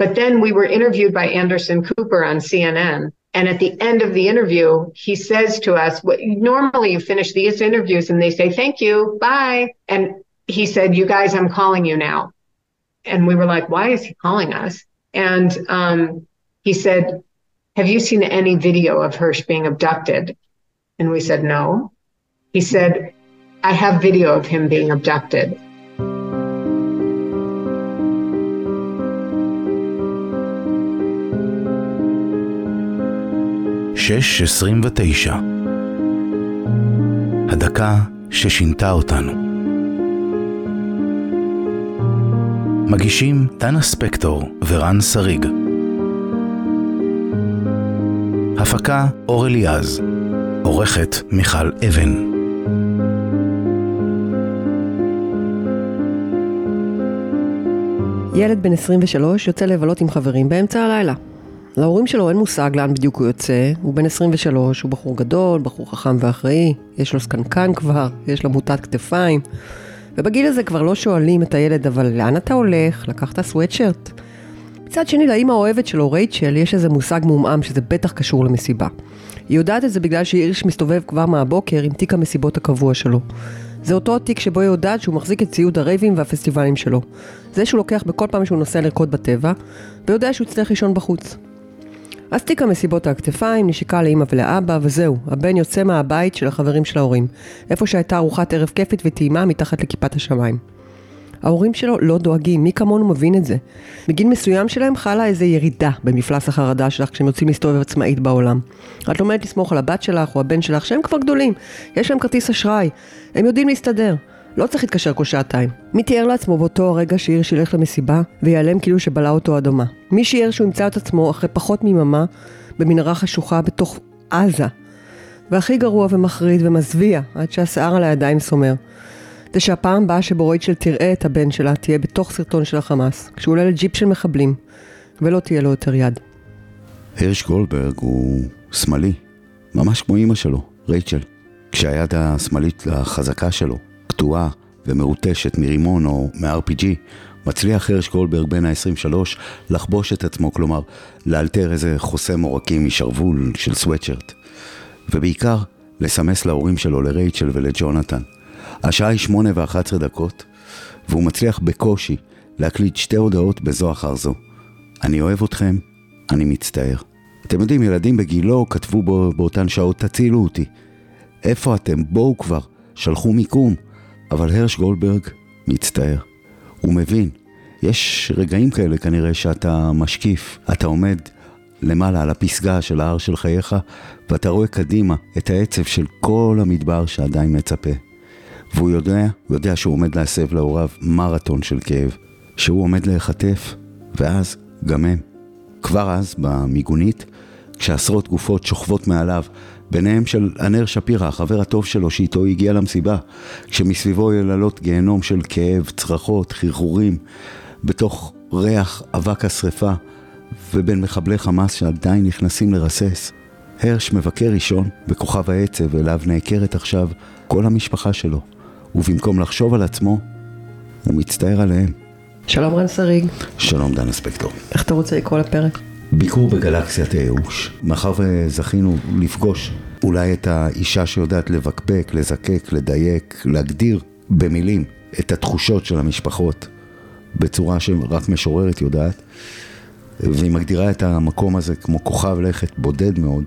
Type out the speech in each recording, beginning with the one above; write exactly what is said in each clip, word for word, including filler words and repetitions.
But then we were interviewed by Anderson Cooper on C N N. And at the end of the interview, he says to us, normally you finish these interviews and they say, thank you, bye. And he said, you guys, I'm calling you now. And we were like, why is he calling us? And um, he said, have you seen any video of Hirsch being abducted? And we said, no. He said, I have video of him being abducted. שש עשרים ותשע. הדקה ששינתה אותנו. מגישים דנה ספקטור ורן שריג. הפקה אור אליעז. עורכת מיכל אבן. ילד בן עשרים ושלוש יוצא לבלות עם חברים באמצע הלילה. להורים שלו אין מושג לאן בדיוק הוא יוצא, הוא בן עשרים ושלוש, הוא בחור גדול, בחור חכם ואחראי, יש לו סקנקן כבר, יש לו מוטת כתפיים, ובגיל הזה כבר לא שואלים את הילד, אבל לאן אתה הולך? לקחת סוויטשרט? מצד שני, לאמא האוהבת שלו, רייצ'ל, יש איזה מושג מומעם שזה בטח קשור למסיבה. היא יודעת את זה בגלל שהירש מסתובב כבר מהבוקר עם תיק המסיבות הקבוע שלו. זה אותו תיק שבו היא יודעת שהוא מחזיק את ציוד הרייבים והפסטיבלים שלו. זה שהוא לוקח בכל פעם שהוא נוסע לרקוד בטבע, ויודע שהוא צריך לישון בחוץ. אז תיק המסיבות הכתפיים נשיקה לאמא ולאבא, וזהו, הבן יוצא מהבית של החברים של ההורים, איפה שהייתה ארוחת ערב כיפית וטעימה מתחת לכיפת השמיים. ההורים שלו לא דואגים, מי כמונו מבין את זה. בגיל מסוים שלהם חלה איזו ירידה במפלס החרדה שלך כשהם יוצאים להסתובב עצמאית בעולם. את לומדת לסמוך על הבת שלך או הבן שלך שהם כבר גדולים, יש להם כרטיס אשראי, הם יודעים להסתדר. לא צריך להתקשר כל שעתיים. מי תיאר לעצמו באותו הרגע שהירש ילך למסיבה ויעלם כאילו שבלה אותו אדומה? מי שיער שהוא ימצא את עצמו אחרי פחות מממה במנהרה חשוכה בתוך עזה? והכי גרוע ומחריד ומזוויע עד שהשיער על הידיים סומר. זה שהפעם באה שבו רייצ'ל תראה את הבן שלה תהיה בתוך סרטון של החמאס, כשהוא עולה לג'יפ של מחבלים, ולא תהיה לו יותר יד. הירש גולדברג הוא שמאלי, ממש כמו אמא שלו, רייצ'ל. כשהיד השמאלית לחזקה שלו, קטועה ומרוטשת מרימון או מ-אר פי ג'י, מצליח הירש גולדברג בין ה-עשרים ושלוש לחבוש את עצמו, כלומר, לאלתר איזה חוסם עורקים משרוול של סוויטשרט, ובעיקר לסמס להורים שלו, לרייצ'ל ולג'ונתן. השעה היא שמונה ואחת עשרה דקות, והוא מצליח בקושי להקליט שתי הודעות בזו אחר זו. אני אוהב אתכם, אני מצטער. אתם יודעים, ילדים בגילו כתבו בו, באותן שעות, תצילו אותי. איפה אתם? בואו כבר. שלחו מיקום. אבל הירש גולדברג מצטער. הוא מבין. יש רגעים כאלה כנראה שאתה משקיף, אתה עומד למעלה על הפסגה של ההר של חייך, ואתה רואה קדימה את העצב של כל המדבר שעדיין מצפה. והוא יודע, הוא יודע שהוא עומד להסב להוריו מרתון של כאב, שהוא עומד להיחטף, ואז גם הם. כבר אז, במיגונית, כשעשרות גופות שוכבות מעליו, ביניהם של ענר שפירה, החבר הטוב שלו שאיתו הגיע למסיבה, כשמסביבו יללות גיהנום של כאב, צרחות, חרחורים, בתוך ריח אבק השריפה, ובין מחבלי חמאס שעדיין נכנסים לרסס. הרש מבקר ראשון בכוכב העצב, אליו נעקרת עכשיו כל המשפחה שלו, ובמקום לחשוב על עצמו, הוא מצטער עליהם. שלום רן שריג. שלום דנה ספקטור. איך אתה רוצה לקרוא לפרק? ביקור בגלקסיית הייאוש. מאחר וזכינו לפגוש אולי את האישה שיודעת לבקבק, לזקק, לדייק, להגדיר במילים את התחושות של המשפחות, בצורה שרק משוררת יודעת, והיא מגדירה את המקום הזה כמו כוכב לכת בודד מאוד,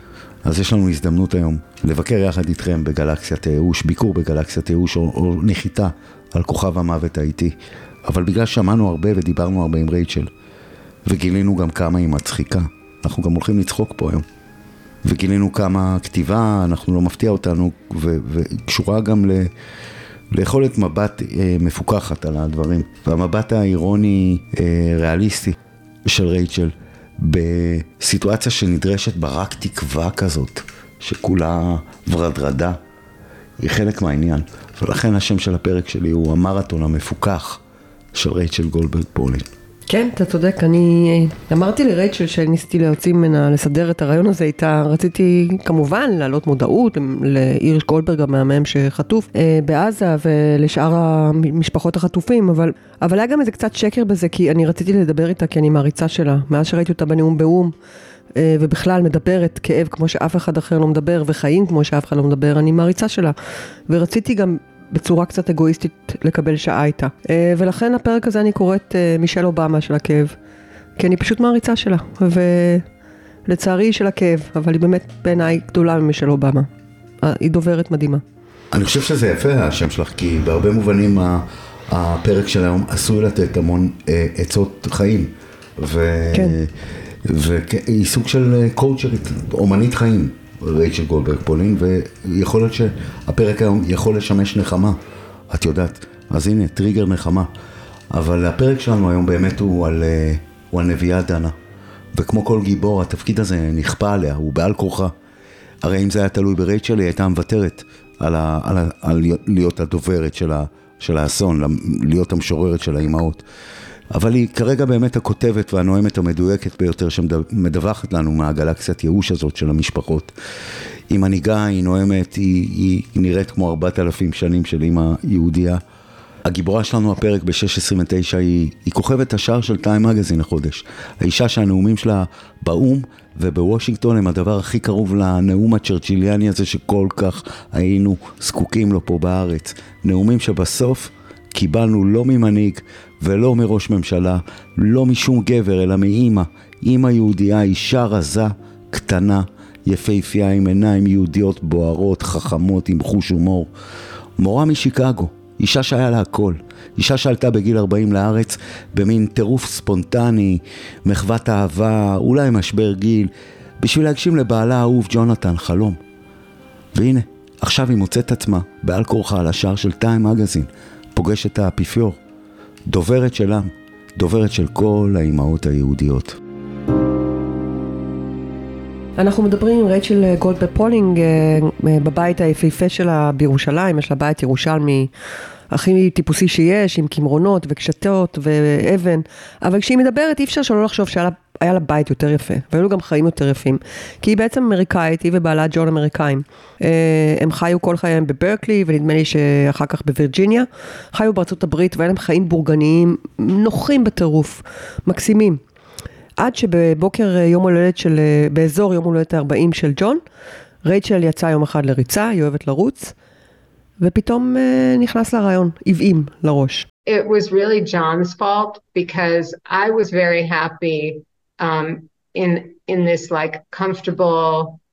אז יש לנו הזדמנות היום לבקר יחד איתכם בגלקסיית הייאוש, ביקור בגלקסיית הייאוש, או, או נחיתה על כוכב המוות האיטי. אבל בגלל שמענו הרבה ודיברנו הרבה עם רייצ'ל, וגילינו גם כמה היא מצחיקה, אנחנו גם הולכים לצחוק פה היום, וגילינו כמה כתיבה, אנחנו לא מפתיע אותנו, ו- וקשורה גם ל... ליכולת מבט אה, מפוקחת על הדברים, והמבט האירוני אה, ריאליסטי של רייצ'ל, בסיטואציה שנדרשת בה רק תקווה כזאת, שכולה ורדרדה, היא חלק מהעניין. ולכן השם של הפרק שלי הוא המרתון המפוקח של רייצ'ל גולדברג פולין. כן, אתה צודק, אני אמרתי לרייצ'ל שניסיתי להוציא ממנה, לסדר את הרעיון הזה איתה, רציתי כמובן להעלות מודעות לאיריש גולדברג המהמם שחטוף בעזה ולשאר המשפחות החטופים, אבל, אבל היה גם איזה קצת שקר בזה, כי אני רציתי לדבר איתה כי אני מעריצה שלה, מאז שראיתי אותה בנאום באום, ובכלל מדברת כאב כמו שאף אחד אחר לא מדבר, וחיים כמו שאף אחד לא מדבר, אני מעריצה שלה, ורציתי גם בצורה קצת אגואיסטית לקבל שעה איתה. ולכן הפרק הזה אני קוראת מישל אובמה של הכאב, כי אני פשוט מעריצה שלה, ולצערי של הכאב, אבל היא באמת בעיניי גדולה ממישל אובמה. היא דוברת מדהימה. אני חושב שזה יפה השם שלך, כי בהרבה מובנים הפרק של היום עשוי לתת המון עצות חיים, כן. והיא סוג של קואוצ'רית, אומנית חיים. רייצ'ל גולדברג פולין, ויכול להיות שהפרק היום יכול לשמש נחמה, את יודעת, אז הנה, טריגר נחמה, אבל הפרק שלנו היום באמת הוא על, הוא על נביאה דנה, וכמו כל גיבור, התפקיד הזה נכפה עליה, הוא בעל כורחה, הרי אם זה היה תלוי ברייצ'ל, היא הייתה מוותרת על, ה, על, ה, על להיות הדוברת של, ה, של האסון, להיות המשוררת של האימהות, אבל היא כרגע באמת הכותבת והנואמת המדויקת ביותר שמדווחת לנו מהגלקסיית ייאוש הזאת של המשפחות. היא מנהיגה, היא נואמת, היא, היא נראית כמו ארבעת אלפים שנים של אימא יהודיה. הגיבורה שלנו הפרק ב-שש עשרים ותשע היא, היא כוכבת השער של טיים מגזין החודש. האישה שהנאומים שלה באום ובוושינגטון הם הדבר הכי קרוב לנאום הצ'רצ'יליאני הזה שכל כך היינו זקוקים לו פה בארץ. נאומים שבסוף קיבלנו לא ממנהיג ולא מראש ממשלה, לא משום גבר, אלא מאמא. אמא יהודייה, אישה רזה, קטנה, יפהפייה, עם עיניים יהודיות בוערות, חכמות, עם חוש הומור. מורה משיקגו, אישה שהיה לה הכל. אישה שעלתה בגיל ארבעים לארץ, במין טירוף ספונטני, מחוות אהבה, אולי משבר גיל, בשביל להגשים לבעלה האהוב ג'ונתן חלום. והנה, עכשיו היא מוצאת עצמה, בעל כורחה על השער של טיים מגזין, פוגשת את האפיפיור, דוברת שלה, דוברת של כל האימהות היהודיות. אנחנו מדברים עם רייצ'ל גולדברג פולינג בבית היפהפה שלה בירושלים, יש לה בית ירושלמי הכי טיפוסי שיש, עם כמרונות וקשתות ואבן, אבל כשהיא מדברת אי אפשר שלא לחשוב שהיה לה, היה לה בית יותר יפה, והיו לו גם חיים יותר יפים, כי היא בעצם אמריקאית, היא ובעלה ג'ון אמריקאים. הם חיו כל חייהם בברקלי, ונדמה לי שאחר כך בווירג'יניה, חיו בארצות הברית, והיה להם חיים בורגניים, נוחים בטירוף, מקסימים. עד שבבוקר יום הולדת של, באזור יום הולדת ה-ארבעים של ג'ון, רייצ'ל יצאה יום אחד לריצה, היא אוהבת לרוץ, ופתאום נכנס לה רעיון, הבעים לראש. It was really John's fault because I was very happy um, in in this like comfortable,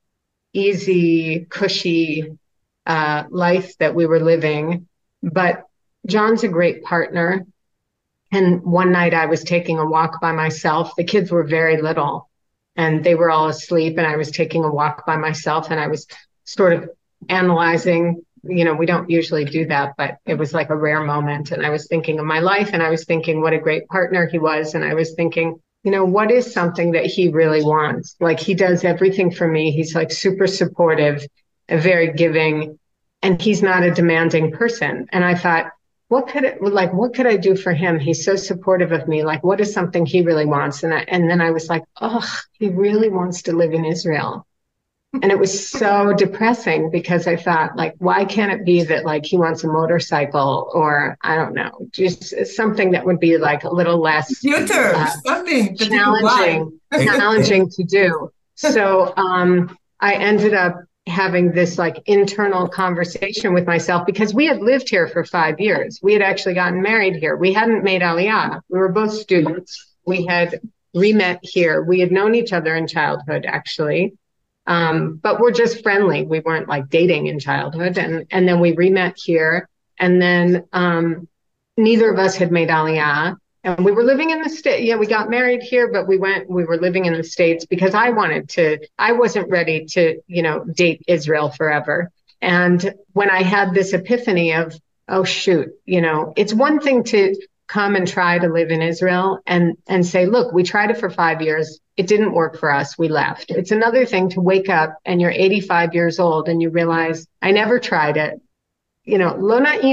easy, cushy uh, life that we were living. But John's a great partner. And one night I was taking a walk by myself. The kids were very little and they were all asleep and I was taking a walk by myself and I was sort of analyzing, you know, we don't usually do that, but it was like a rare moment. And I was thinking of my life and I was thinking what a great partner he was. And I was thinking, you know, what is something that he really wants? Like he does everything for me. He's like super supportive, very giving, and he's not a demanding person. And I thought, what could it, like, what could I do for him? He's so supportive of me. Like, what is something he really wants? And I, and then I was like, oh, he really wants to live in Israel. And it was so depressing because I thought, like, why can't it be that, like, he wants a motorcycle or, I don't know, just something that would be, like, a little less Computer, uh, something challenging, challenging to do. So um, I ended up having this, like, internal conversation with myself because we had lived here for five years. We had actually gotten married here. We hadn't made Aliyah. We were both students. We had re-met here. We had known each other in childhood, actually. Um, but we're just friendly. We weren't like dating in childhood. And, and then we re-met here. And then um, neither of us had made Aliyah. And we were living in the state. Yeah, we got married here, but we went, we were living in the States because I wanted to, I wasn't ready to, you know, date Israel forever. And when I had this epiphany of, oh shoot, you know, it's one thing to come and try to live in Israel and, and say, look, we tried it for five years. It didn't work for us. We left. It's another thing to wake up and you're eighty-five years old and you realize I never tried it. You know, lo na'im.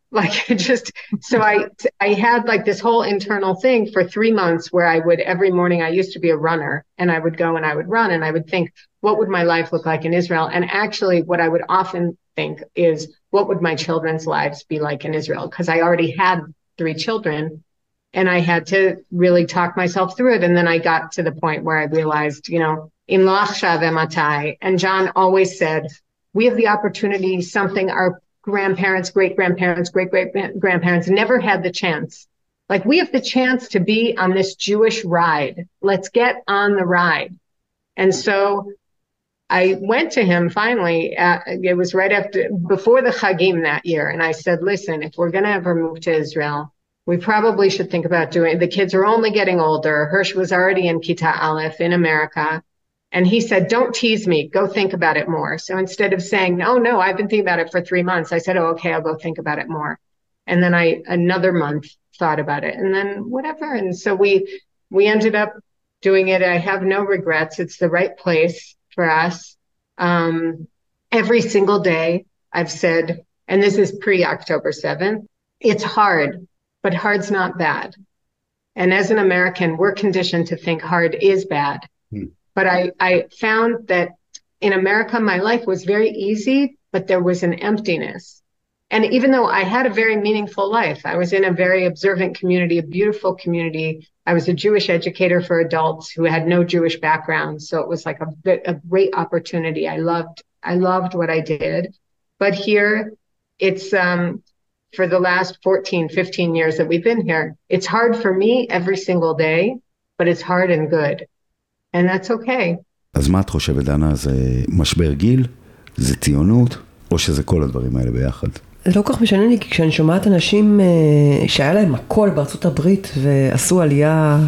Like it just, so I, I had like this whole internal thing for three months where I would, every morning, I used to be a runner and I would go and I would run and I would think, what would my life look like in Israel? And actually what I would often think is, what would my children's lives be like in Israel? Because I already had three children and I had to really talk myself through it. And then I got to the point where I realized, you know, Im lo achshav ematai. And John always said, we have the opportunity, something our grandparents, great-grandparents, great-great-grandparents never had the chance. Like, we have the chance to be on this Jewish ride. Let's get on the ride. And so I went to him finally, uh, it was right after, before the Chagim that year. And I said, listen, if we're going to ever move to Israel, we probably should think about doing, the kids are only getting older. Hirsch was already in Kita Aleph in America. And he said, don't tease me, go think about it more. So instead of saying, no, no, I've been thinking about it for three months. I said, oh, okay, I'll go think about it more. And then I, another month thought about it and then whatever. And so we, we ended up doing it. I have no regrets. It's the right place for us. Um, every single day I've said, and this is pre-October seventh, it's hard, but hard's not bad. And as an American, we're conditioned to think hard is bad. Hmm. But I, I found that in America, my life was very easy, but there was an emptiness. And even though I had a very meaningful life, I was in a very observant community, a beautiful community. I was a Jewish educator for adults who had no Jewish background. So it was like a, a great opportunity. I loved, I loved what I did. But here it's, um, for the last fourteen, fifteen years that we've been here, it's hard for me every single day, but it's hard and good. And that's okay. אז מה את חושבת, דנה? זה משבר גיל? זה ציונות? או שזה כל הדברים האלה ביחד? זה לא כל כך משנה לי, כי כשאני שומעת אנשים שהיה להם הכל בארצות הברית ועשו עלייה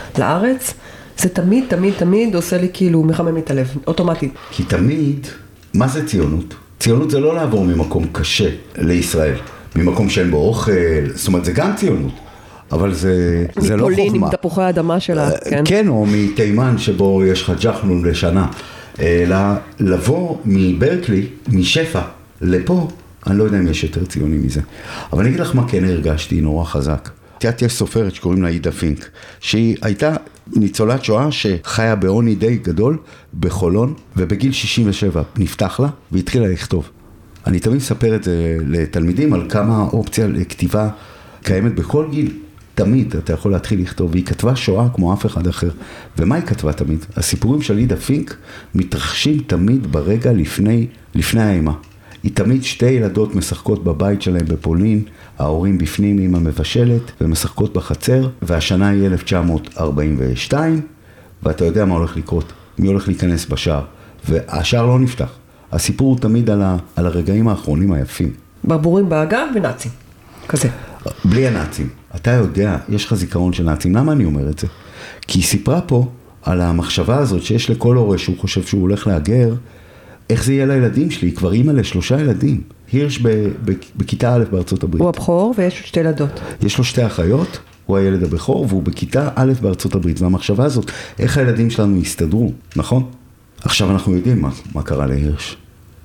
לארץ, זה תמיד, תמיד, תמיד עושה לי כאילו מחמם את הלב, אוטומטית. כי תמיד, מה זה ציונות? ציונות זה לא לעבור ממקום קשה לישראל, ממקום שאין בו אוכל, זאת אומרת, זה גם ציונות. אבל זה, זה לא חוכמה. מפולין עם תפוחי האדמה שלה, כן? כן, או מתימן שבו יש לך ג'חנון לשנה. אלא לבוא מברקלי, משפע, לפה, אני לא יודע אם יש יותר ציוני מזה. אבל אני אגיד לך מה כן הרגשתי נורא חזק. תיאת יש סופרת שקוראים לה עידה פינק, שהיא הייתה ניצולת שואה שחיה בעוני די גדול בחולון, ובגיל שישים ושבע נפתח לה והתחילה לכתוב. אני תמיד מספר את זה לתלמידים על כמה אופציה לכתיבה קיימת בכל גיל. תמיד אתה יכול להתחיל לכתוב, והיא כתבה שואה כמו אף אחד אחר. ומה היא כתבה תמיד? הסיפורים של עידה פינק מתרחשים תמיד ברגע לפני, לפני האימה. היא תמיד שתי ילדות משחקות בבית שלהם בפולין, ההורים בפנים עם המבשלת, ומשחקות בחצר, והשנה היא אלף תשע מאות ארבעים ושתיים, ואתה יודע מה הולך לקרות, מי הולך להיכנס בשער, והשער לא נפתח. הסיפור הוא תמיד על, ה, על הרגעים האחרונים היפים. ברבורים באגב ונאצים, כזה. בלי הנאצים. אתה יודע, יש לך זיכרון של נאצים. למה אני אומר את זה? כי היא סיפרה פה על המחשבה הזאת שיש לכל הורה שהוא חושב שהוא הולך להגר, איך זה יהיה לילדים שלי? היא כבר אימא לשלושה ילדים. הירש ב- ב- בכיתה א' בארצות הברית. הוא הבכור ויש שתי ילדות. יש לו שתי אחיות, הוא הילד הבכור, והוא בכיתה א' בארצות הברית. והמחשבה הזאת, איך הילדים שלנו יסתדרו, נכון? עכשיו אנחנו יודעים מה, מה קרה להירש.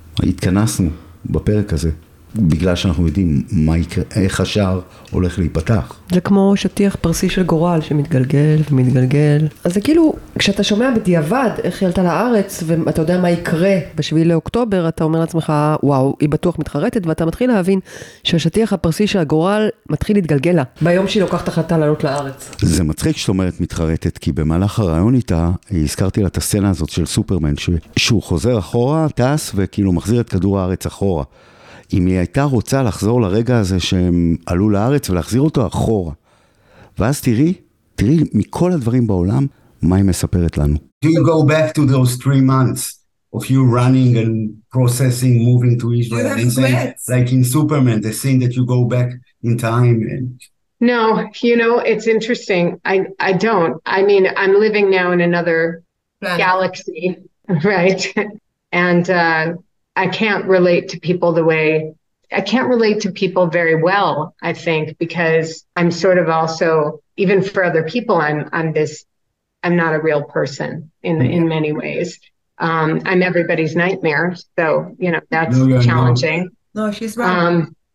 התכנסנו בפרק הזה, בגלל שאנחנו יודעים מה יקרה, איך השער הולך להיפתח. זה כמו שטיח פרסי של גורל שמתגלגל ומתגלגל. אז זה כאילו, כשאתה שומע בדיעבד איך היא עלתה לארץ, ואתה יודע מה יקרה בשביעי לאוקטובר, אתה אומר לעצמך, וואו, היא בטוח מתחרטת, ואתה מתחיל להבין שהשטיח הפרסי של הגורל מתחיל להתגלגל לה, ביום שהיא לוקחת החלטה לעלות לארץ. זה מצחיק שאת אומרת מתחרטת, כי במהלך הרעיון איתה, הזכרתי לה את הסצנה הזאת של סופרמן, שהוא חוזר אחורה, טס וכאילו מחזיר את כדור הארץ אחורה. אם היא הייתה רוצה לחזור לרגע הזה שהם עלו לארץ ולהחזיר אותו אחורה. ואז תראי, תראי מכל הדברים בעולם, מה היא מספרת לנו. Do you go back to those three months of you running and processing, moving to Israel and saying, like in Superman, the scene that you go back in time? And... No, you know, it's interesting. I, I don't. I mean, I'm living now in another Planet. Galaxy, right? And, uh, I can't relate to people the way, I can't relate to people very well, I think, because I'm sort of also, even for other people, I'm I'm this, I'm not a real person in in many ways. Um, I'm everybody's nightmare, so, you know, that's no, challenging. No. no, she's right. Um,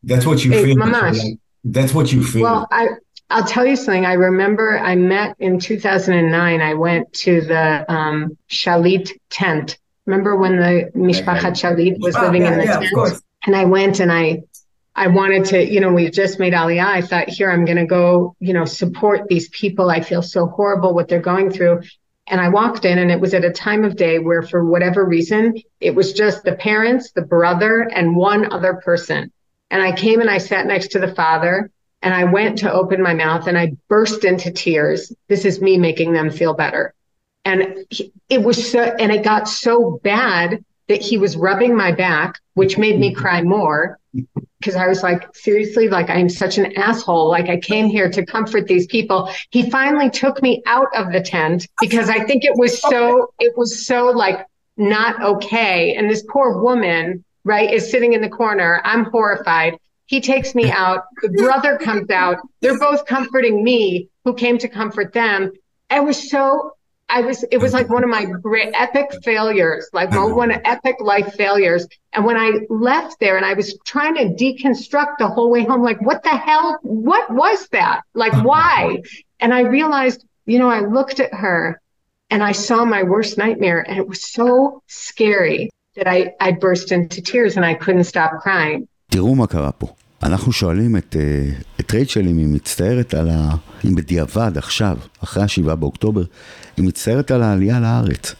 That's what you Hey, feel. mamash. Like, that's what you feel. Well, I, I'll tell you something. I remember I met in two thousand nine, I went to the um, Shalit tent. Remember when the Mishpachat Shalit was Oh, living yeah, in the yeah, of tent? course. And I went and I I wanted to, you know, we just made Aliyah. I thought, here, I'm going to go, you know, support these people. I feel so horrible what they're going through. And I walked in, and it was at a time of day where, for whatever reason, it was just the parents, the brother, and one other person. And I came and I sat next to the father, and I went to open my mouth, and I burst into tears. This is me making them feel better. And he, it was so, and it got so bad that he was rubbing my back, which made me cry more. Because I was like, seriously, like, I'm such an asshole. Like, I came here to comfort these people. He finally took me out of the tent because I think it was so, it was so like not okay. And this poor woman, right, is sitting in the corner. I'm horrified. He takes me out. The brother comes out. They're both comforting me, who came to comfort them. I was so, I was, it was like one of my great epic failures, like one of epic life failures. And when I left there and I was trying to deconstruct the whole way home, like, what the hell, what was that? Like, why? And I realized, you know, I looked at her and I saw my worst nightmare, and it was so scary that I, I burst into tears and I couldn't stop crying. תראו מה קרה פה. אנחנו שואלים את, את רייצ'ל אם היא מצטערת על ה... אם בדיעבד עכשיו, אחרי השבעה באוקטובר, היא מצטערת על העלייה לארץ.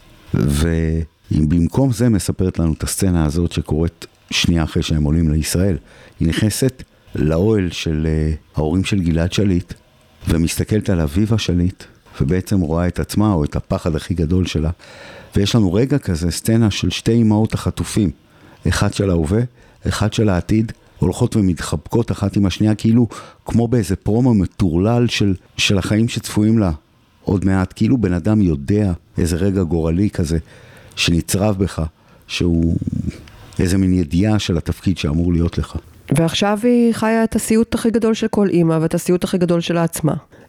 ואם במקום זה מספרת לנו את הסצנה הזאת שקורית שנייה אחרי שהם עולים לישראל, היא נכנסת לאוהל של ההורים של גלעד שליט, ומסתכלת על אביבה שליט, ובעצם רואה את עצמה או את הפחד הכי גדול שלה. ויש לנו רגע כזה, סצנה של שתי אמהות החטופים, אחד של ההווה, אחד של העתיד, הולכות ומתחבקות אחת עם השנייה, כאילו כמו באיזה פרומו מטורלל של, של החיים שצפויים לה עוד מעט, כאילו בן אדם יודע איזה רגע גורלי כזה שנצרב בך, שהוא איזה מין ידיעה של התפקיד שאמור להיות לך. ועכשיו היא חיה את הסיוט הכי גדול של כל אימא, ואת הסיוט הכי גדול של עצמה.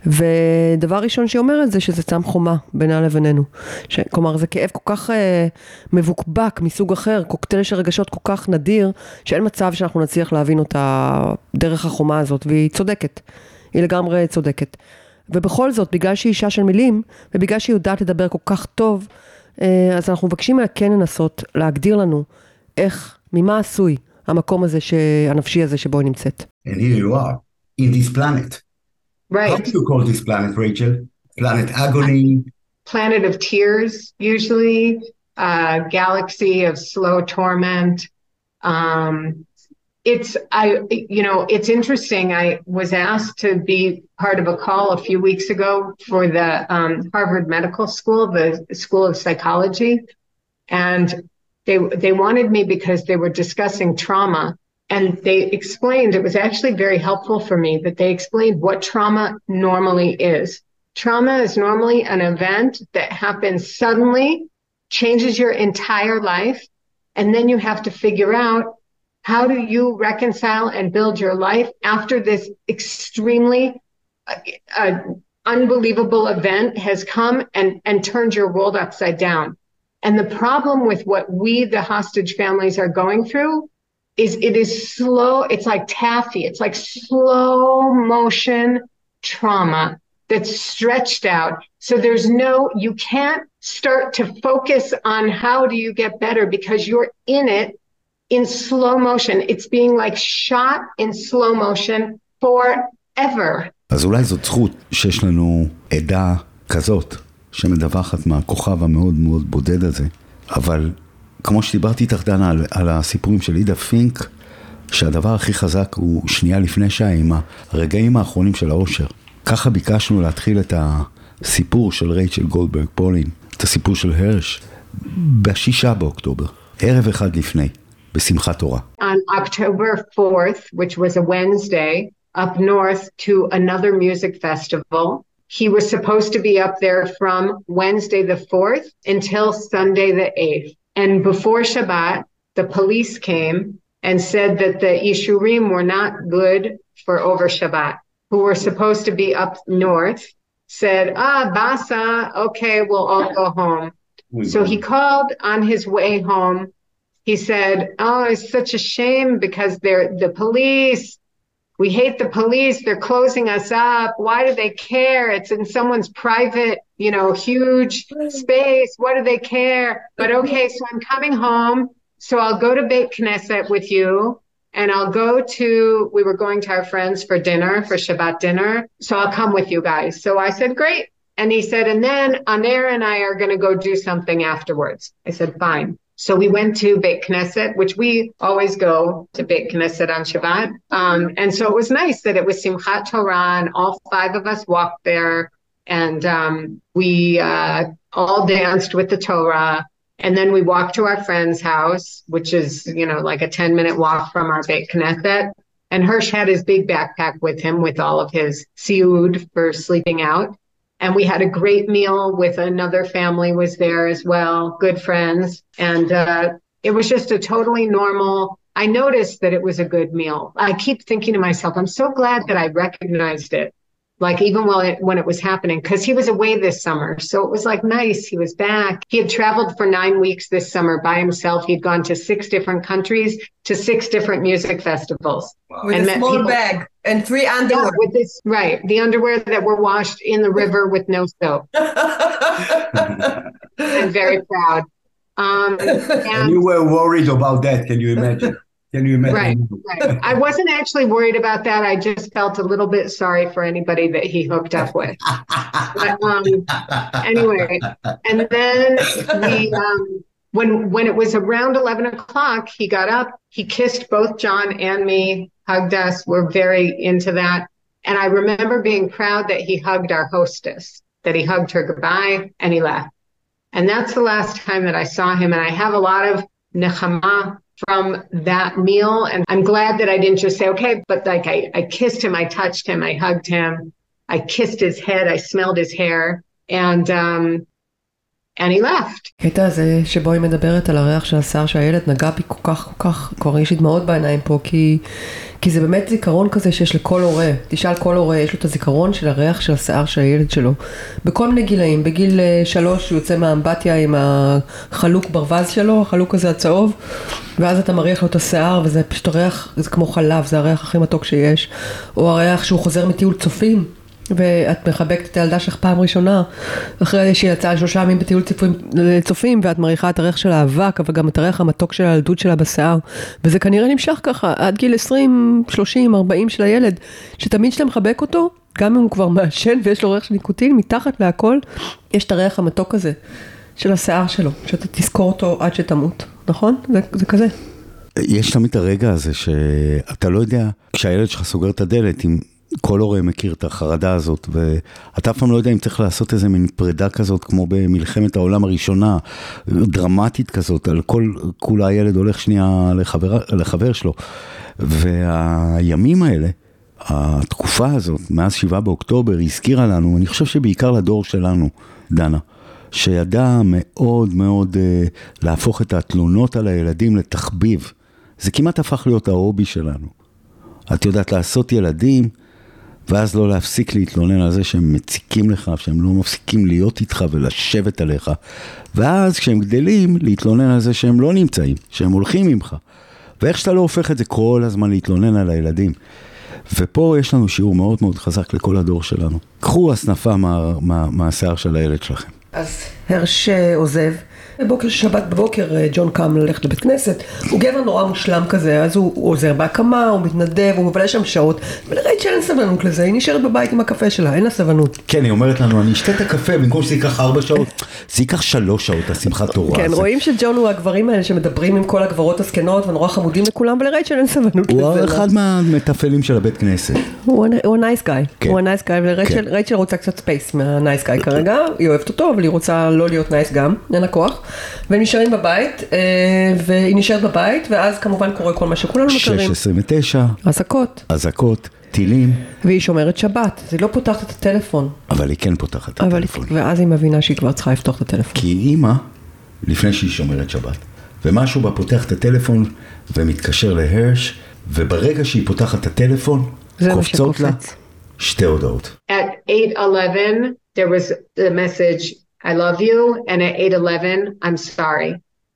ודבר ראשון שהיא אומרת זה שזה שם חומה בינה לבינינו. ש... כלומר, זה כאב כל כך אה, מבוקבק מסוג אחר, קוקטייל של רגשות כל כך נדיר, שאין מצב שאנחנו נצליח להבין אותה דרך החומה הזאת, והיא צודקת. היא לגמרי צודקת. ובכל זאת, בגלל שהיא אישה של מילים, ובגלל שהיא יודעת לדבר כל כך טוב, אה, אז אנחנו מבקשים לה כן לנסות להגדיר לנו איך, ממה עשוי המקום הזה, הנפשי הזה שבו היא נמצאת. And here you are, in this planet. Right. How do you call this planet, Rachel? Planet agony? Planet of tears, usually. Uh, galaxy of slow torment. Um, it's, I, you know, it's interesting. I was asked to be part of a call a few weeks ago for the um, Harvard Medical School, the School of Psychology. And they they wanted me because they were discussing trauma. And they explained, it was actually very helpful for me, that they explained what trauma normally is. Trauma is normally an event that happens suddenly, changes your entire life, and then you have to figure out how do you reconcile and build your life after this extremely uh, uh, unbelievable event has come and, and turned your world upside down. And the problem with what we, the hostage families, are going through is it is slow. It's like taffy. It's like slow motion trauma that's stretched out. So there's no, you can't start to focus on how do you get better because you're in it in slow motion. It's being like shot in slow motion forever. אז אולי זאת זכות שיש לנו עדה כזאת שמדווחת מהכוכב המאוד מאוד בודד הזה, אבל כמו שדיברתי איתך דנה על, על הסיפורים של אידה פינק, שהדבר הכי חזק הוא שנייה לפני שעה עם הרגעים האחרונים של האושר. ככה ביקשנו להתחיל את הסיפור של רייצ'ל גולדברג פולין, את הסיפור של הרש, בשישה באוקטובר, ערב אחד לפני, בשמחת תורה. On October fourth, which was a Wednesday, up north to another music festival. He was supposed to be up there from Wednesday the fourth until Sunday the eighth. And before Shabbat, the police came and said that the Ishurim were not good for over Shabbat. Who were supposed to be up north said, ah, Basa, okay, we'll all go home. So he called on his way home he said, oh, it's such a shame because they're the police. We hate the police. They're closing us up. Why do they care? It's in someone's private, you know, huge space. What do they care? But okay, so I'm coming home. So I'll go to Beit Knesset with you. And I'll go to, we were going to our friends for dinner, for Shabbat dinner. So I'll come with you guys. So I said, great. And he said, and then Aner and I are going to go do something afterwards. I said, fine. So we went to Beit Knesset, which we always go to Beit Knesset on Shabbat. Um, and so it was nice that it was Simchat Torah and all five of us walked there. And um, we uh, all danced with the Torah. And then we walked to our friend's house, which is, you know, like a ten minute walk from our Beit Knesset. And Hirsch had his big backpack with him with all of his siud for sleeping out. And we had a great meal with another family was there as well, good friends. And uh, it was just a totally normal, I noticed that it was a good meal. I keep thinking to myself, I'm so glad that I recognized it. Like even while it, when it was happening, because he was away this summer. So it was like nice. He was back. He had traveled for nine weeks this summer by himself. He'd gone to six different countries, to six different music festivals. Wow. With a small people. Bag and three underwear. Yeah, with this, right. The underwear that were washed in the river with no soap. I'm very proud. Um, and, and you were worried about that. Can you imagine? Can you imagine? Right, right. I wasn't actually worried about that. I just felt a little bit sorry for anybody that he hooked up with. But, um, anyway, and then we, um, when when it was around eleven o'clock, he got up, he kissed both John and me, hugged us. We're very into that. And I remember being proud that he hugged our hostess, that he hugged her goodbye and he left. And that's the last time that I saw him. And I have a lot of nechama from that meal. And I'm glad that I didn't just say, okay, but like I, I kissed him, I touched him, I hugged him, I kissed his head, I smelled his hair, and um, and he left. קטע הזה שבו היא מדברת על הריח של השיער של הילד נגע בי כל כך, כל כך, כבר יש לי דמעות בעיניים פה, כי, כי זה באמת זיכרון כזה שיש לכל הורה. תשאל כל הורה, יש לו את הזיכרון של הריח של השיער של הילד שלו. בכל מיני גילאים, בגיל שלוש הוא יוצא מהאמבטיה עם החלוק ברווז שלו, החלוק הזה הצהוב, ואז אתה מריח לו את השיער, וזה פשוט הריח, זה כמו חלב, זה הריח הכי מתוק שיש. או הריח שהוא חוזר מטיול צופים, ואת מחבקת את הילדה שלך פעם ראשונה, אחרי שהיא יצאה שלושה ימים בטיול צופים, ואת מריחה את הריח של האבק, אבל גם את הריח המתוק של הילדות שלה בשיער, וזה כנראה נמשך ככה, עד גיל עשרים, שלושים, ארבעים של הילד, שתמיד שאתה מחבק אותו, גם אם הוא כבר מעשן ויש לו ריח של ניקוטין, מתחת להכל, יש את הריח המתוק הזה, של השיער שלו, שאתה תזכור אותו עד שתמות, נכון? זה, זה כזה. יש תמיד את הרגע הזה, שאתה לא יודע, כשהילד שלך סוגר את הדלת, אם כל הורה מכיר את החרדה הזאת, ואתה אף פעם לא יודע אם צריך לעשות איזה מין פרידה כזאת, כמו במלחמת העולם הראשונה, דרמטית כזאת, על כל, כולה הילד הולך שנייה לחבר, לחבר שלו. והימים האלה, התקופה הזאת, מאז שבעה באוקטובר, הזכירה לנו, אני חושב שבעיקר לדור שלנו, דנה, שידע מאוד מאוד uh, להפוך את התלונות על הילדים לתחביב. זה כמעט הפך להיות ההובי שלנו. את יודעת לעשות ילדים, ואז לא להפסיק להתלונן על זה שהם מציקים לך, שהם לא מפסיקים להיות איתך ולשבת עליך. ואז כשהם גדלים, להתלונן על זה שהם לא נמצאים, שהם הולכים ממך. ואיך שאתה לא הופך את זה כל הזמן להתלונן על הילדים. ופה יש לנו שיעור מאוד מאוד חזק לכל הדור שלנו. קחו הסנפה מה, מה, מהשיער של הילד שלכם. אז הרש עוזב. בבוקר שבת בבוקר ג'ון קם ללכת לבית כנסת, הוא גבר נורא מושלם כזה, אז הוא, הוא עוזר בהקמה, הוא מתנדב, הוא מבלה שם שעות, ולראית שאין סבלנות לזה, היא נשארת בבית עם הקפה שלה, אין לה סבלנות. כן, היא אומרת לנו, אני אשתה את הקפה, במקום שזה ייקח ארבע שעות, זה ייקח שלוש שעות, השמחת תורה. כן, רואים שג'ון הוא הגברים האלה שמדברים עם כל הגברות הזקנות, ונורא חמודים לכולם, ולראית שאין סבלנות לזה. הוא אחד מהמטפלים של הבית כנסת. הוא ה-nice guy, הוא ה-nice guy, וראית שהיא רוצה קצת ספייס מה-nice guy כרגע, היא אוהבת אותו, אבל היא רוצה לא להיות nice גם, אין לה כוח. והם נשארים בבית, והיא נשארת בבית, ואז כמובן קורה כל מה שכולנו מכירים. שש עשרים ותשע. אזעקות. אזעקות, טילים. והיא שומרת שבת, אז היא לא פותחת את הטלפון. אבל היא כן פותחת את הטלפון. ואז היא מבינה שהיא כבר צריכה לפתוח את הטלפון. כי אימא, לפני שהיא שומרת שבת, ומשהו בה פותח את הטלפון, ומתקשר להרש, וברגע שהיא פותחת את הטלפון, קופצות לה שתי הודעות. At eight eleven, there was a message, I love you, and at eight eleven, I'm sorry.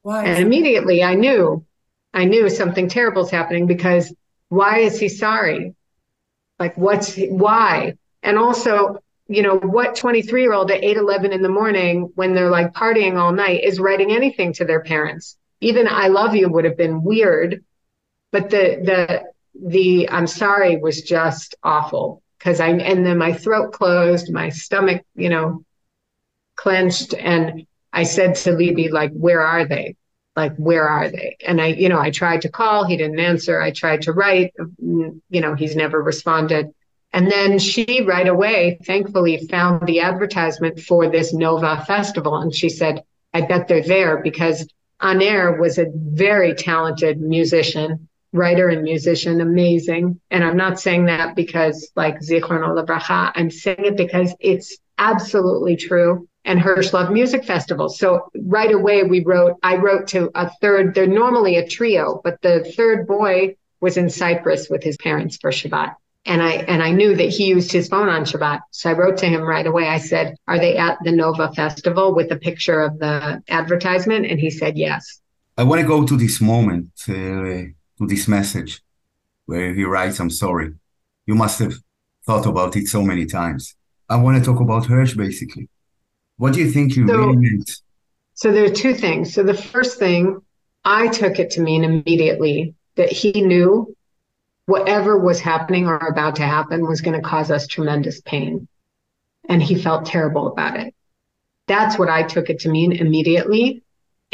Why? And immediately I knew, I knew something terrible is happening because why is he sorry? Like, what's, why? And also, you know, what twenty-three year old at eight eleven in the morning when they're like partying all night is writing anything to their parents? Even I love you would have been weird, but the, the, the, I'm sorry was just awful because I, and then my throat closed, my stomach, you know, clenched. And I said to Libby, like, where are they? Like, where are they? And I, you know, I tried to call, he didn't answer. I tried to write, you know, he's never responded. And then she right away, thankfully, found the advertisement for this Nova festival. And she said, I bet they're there because Aner was a very talented musician, writer and musician, amazing. And I'm not saying that because like Zichrono Livracha, I'm saying it because it's absolutely true. And Hirsch Love Music Festival. So right away we wrote, I wrote to a third, they're normally a trio, but the third boy was in Cyprus with his parents for Shabbat. And I, and I knew that he used his phone on Shabbat. So I wrote to him right away. I said, are they at the Nova Festival with a picture of the advertisement? And he said, yes. I want to go to this moment, uh, to this message where he writes, I'm sorry. You must have thought about it so many times. I want to talk about Hirsch basically. What do you think you so, really meant? So there are two things. So the first thing, I took it to mean immediately that he knew whatever was happening or about to happen was going to cause us tremendous pain. And he felt terrible about it. That's what I took it to mean immediately.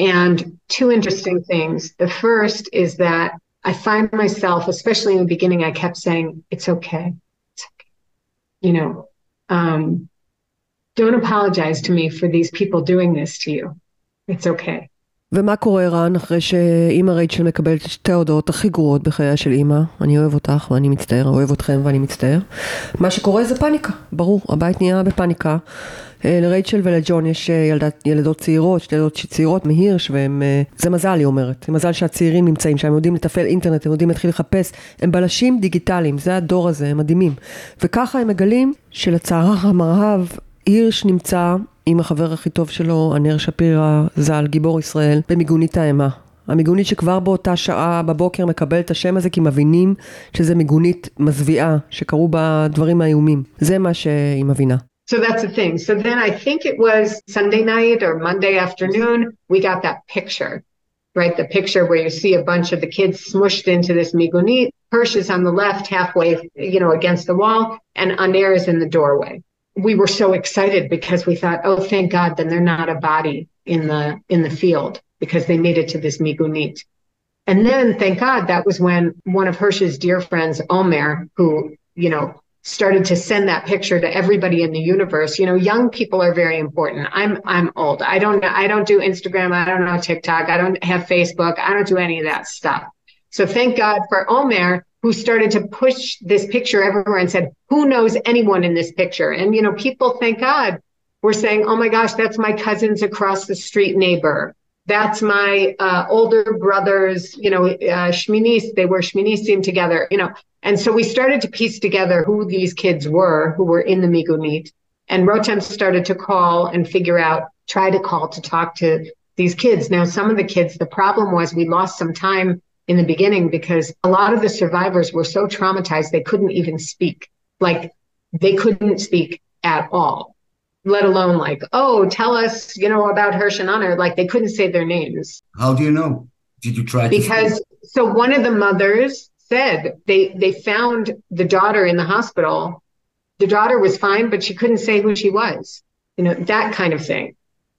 And two interesting things. The first is that I find myself, especially in the beginning, I kept saying, it's okay. It's okay. You know, um, don't apologize to me for these people doing this to you. It's okay. ומה קורה רן אחרי שאימא רייצ'ל מקבלת שתי ההודעות הכי גרועות בחייה של אימא? אני אוהב אותך ואני מצטער, אוהב אתכם ואני מצטער. מה שקורה זה פאניקה, ברור, הבית נהיה בפאניקה. לרייצ'ל ולג'ון יש ילדת, ילדות צעירות, שתי ילדות צעירות מהירש, והם, זה מזל, היא אומרת. זה מזל שהצעירים נמצאים שם, הם יודעים לתפעל אינטרנט, הם יודעים להתחיל לחפש, הם בלשים דיגיטליים, זה הדור הזה, הם מדהימים. וככה הם מגלים שלצערה המרהב, הירש נמצא עם החבר הכי טוב שלו, אנר שפירא, ז"ל, גיבור ישראל, במיגונית האימה. המיגונית שכבר באותה שעה בבוקר מקבל את השם הזה, כי מבינים שזה מיגונית מזוויעה, שקרו בה דברים האיומים. זה מה שהיא מבינה. So that's the thing. So then I think it was Sunday night or Monday afternoon, we got that picture, right? The picture where you see a bunch of the kids smushed into this migunit. Hirsch is on the left, halfway, you know, against the wall, and Aner is in the doorway. We were so excited because we thought, oh, thank God, then they're not a body in the in the field because they made it to this migunit. And then, thank God, that was when one of Hirsch's dear friends, Omer, who, you know, started to send that picture to everybody in the universe. You know, young people are very important. I'm I'm old. I don't I don't do Instagram. I don't know TikTok. I don't have Facebook. I don't do any of that stuff. So thank God for Omer, who started to push this picture everywhere and said, who knows anyone in this picture? And, you know, people, thank God, were saying, oh my gosh, that's my cousin's across the street neighbor. That's my uh, older brother's, you know, uh, Shminis, they were Shminisim together, you know. And so we started to piece together who these kids were, who were in the migunit. And Rotem started to call and figure out, try to call to talk to these kids. Now, some of the kids, the problem was we lost some time in the beginning because a lot of the survivors were so traumatized they couldn't even speak. Like, they couldn't speak at all, let alone like, oh, tell us, you know, about Hirsch and Aner. Like, they couldn't say their names. How do you know? Did you try to Because, speak? So one of the mothers said they, they found the daughter in the hospital. The daughter was fine, but she couldn't say who she was, you know, that kind of thing.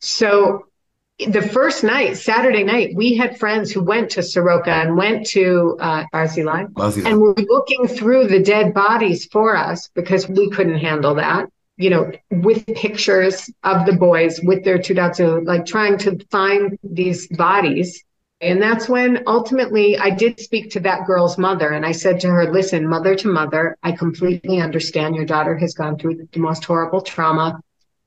So the first night, Saturday night, we had friends who went to Soroka and went to uh, Barzilai and were looking through the dead bodies for us because we couldn't handle that, you know, with pictures of the boys with their tudatsu, like trying to find these bodies. And that's when ultimately I did speak to that girl's mother. And I said to her, listen, mother to mother, I completely understand your daughter has gone through the most horrible trauma.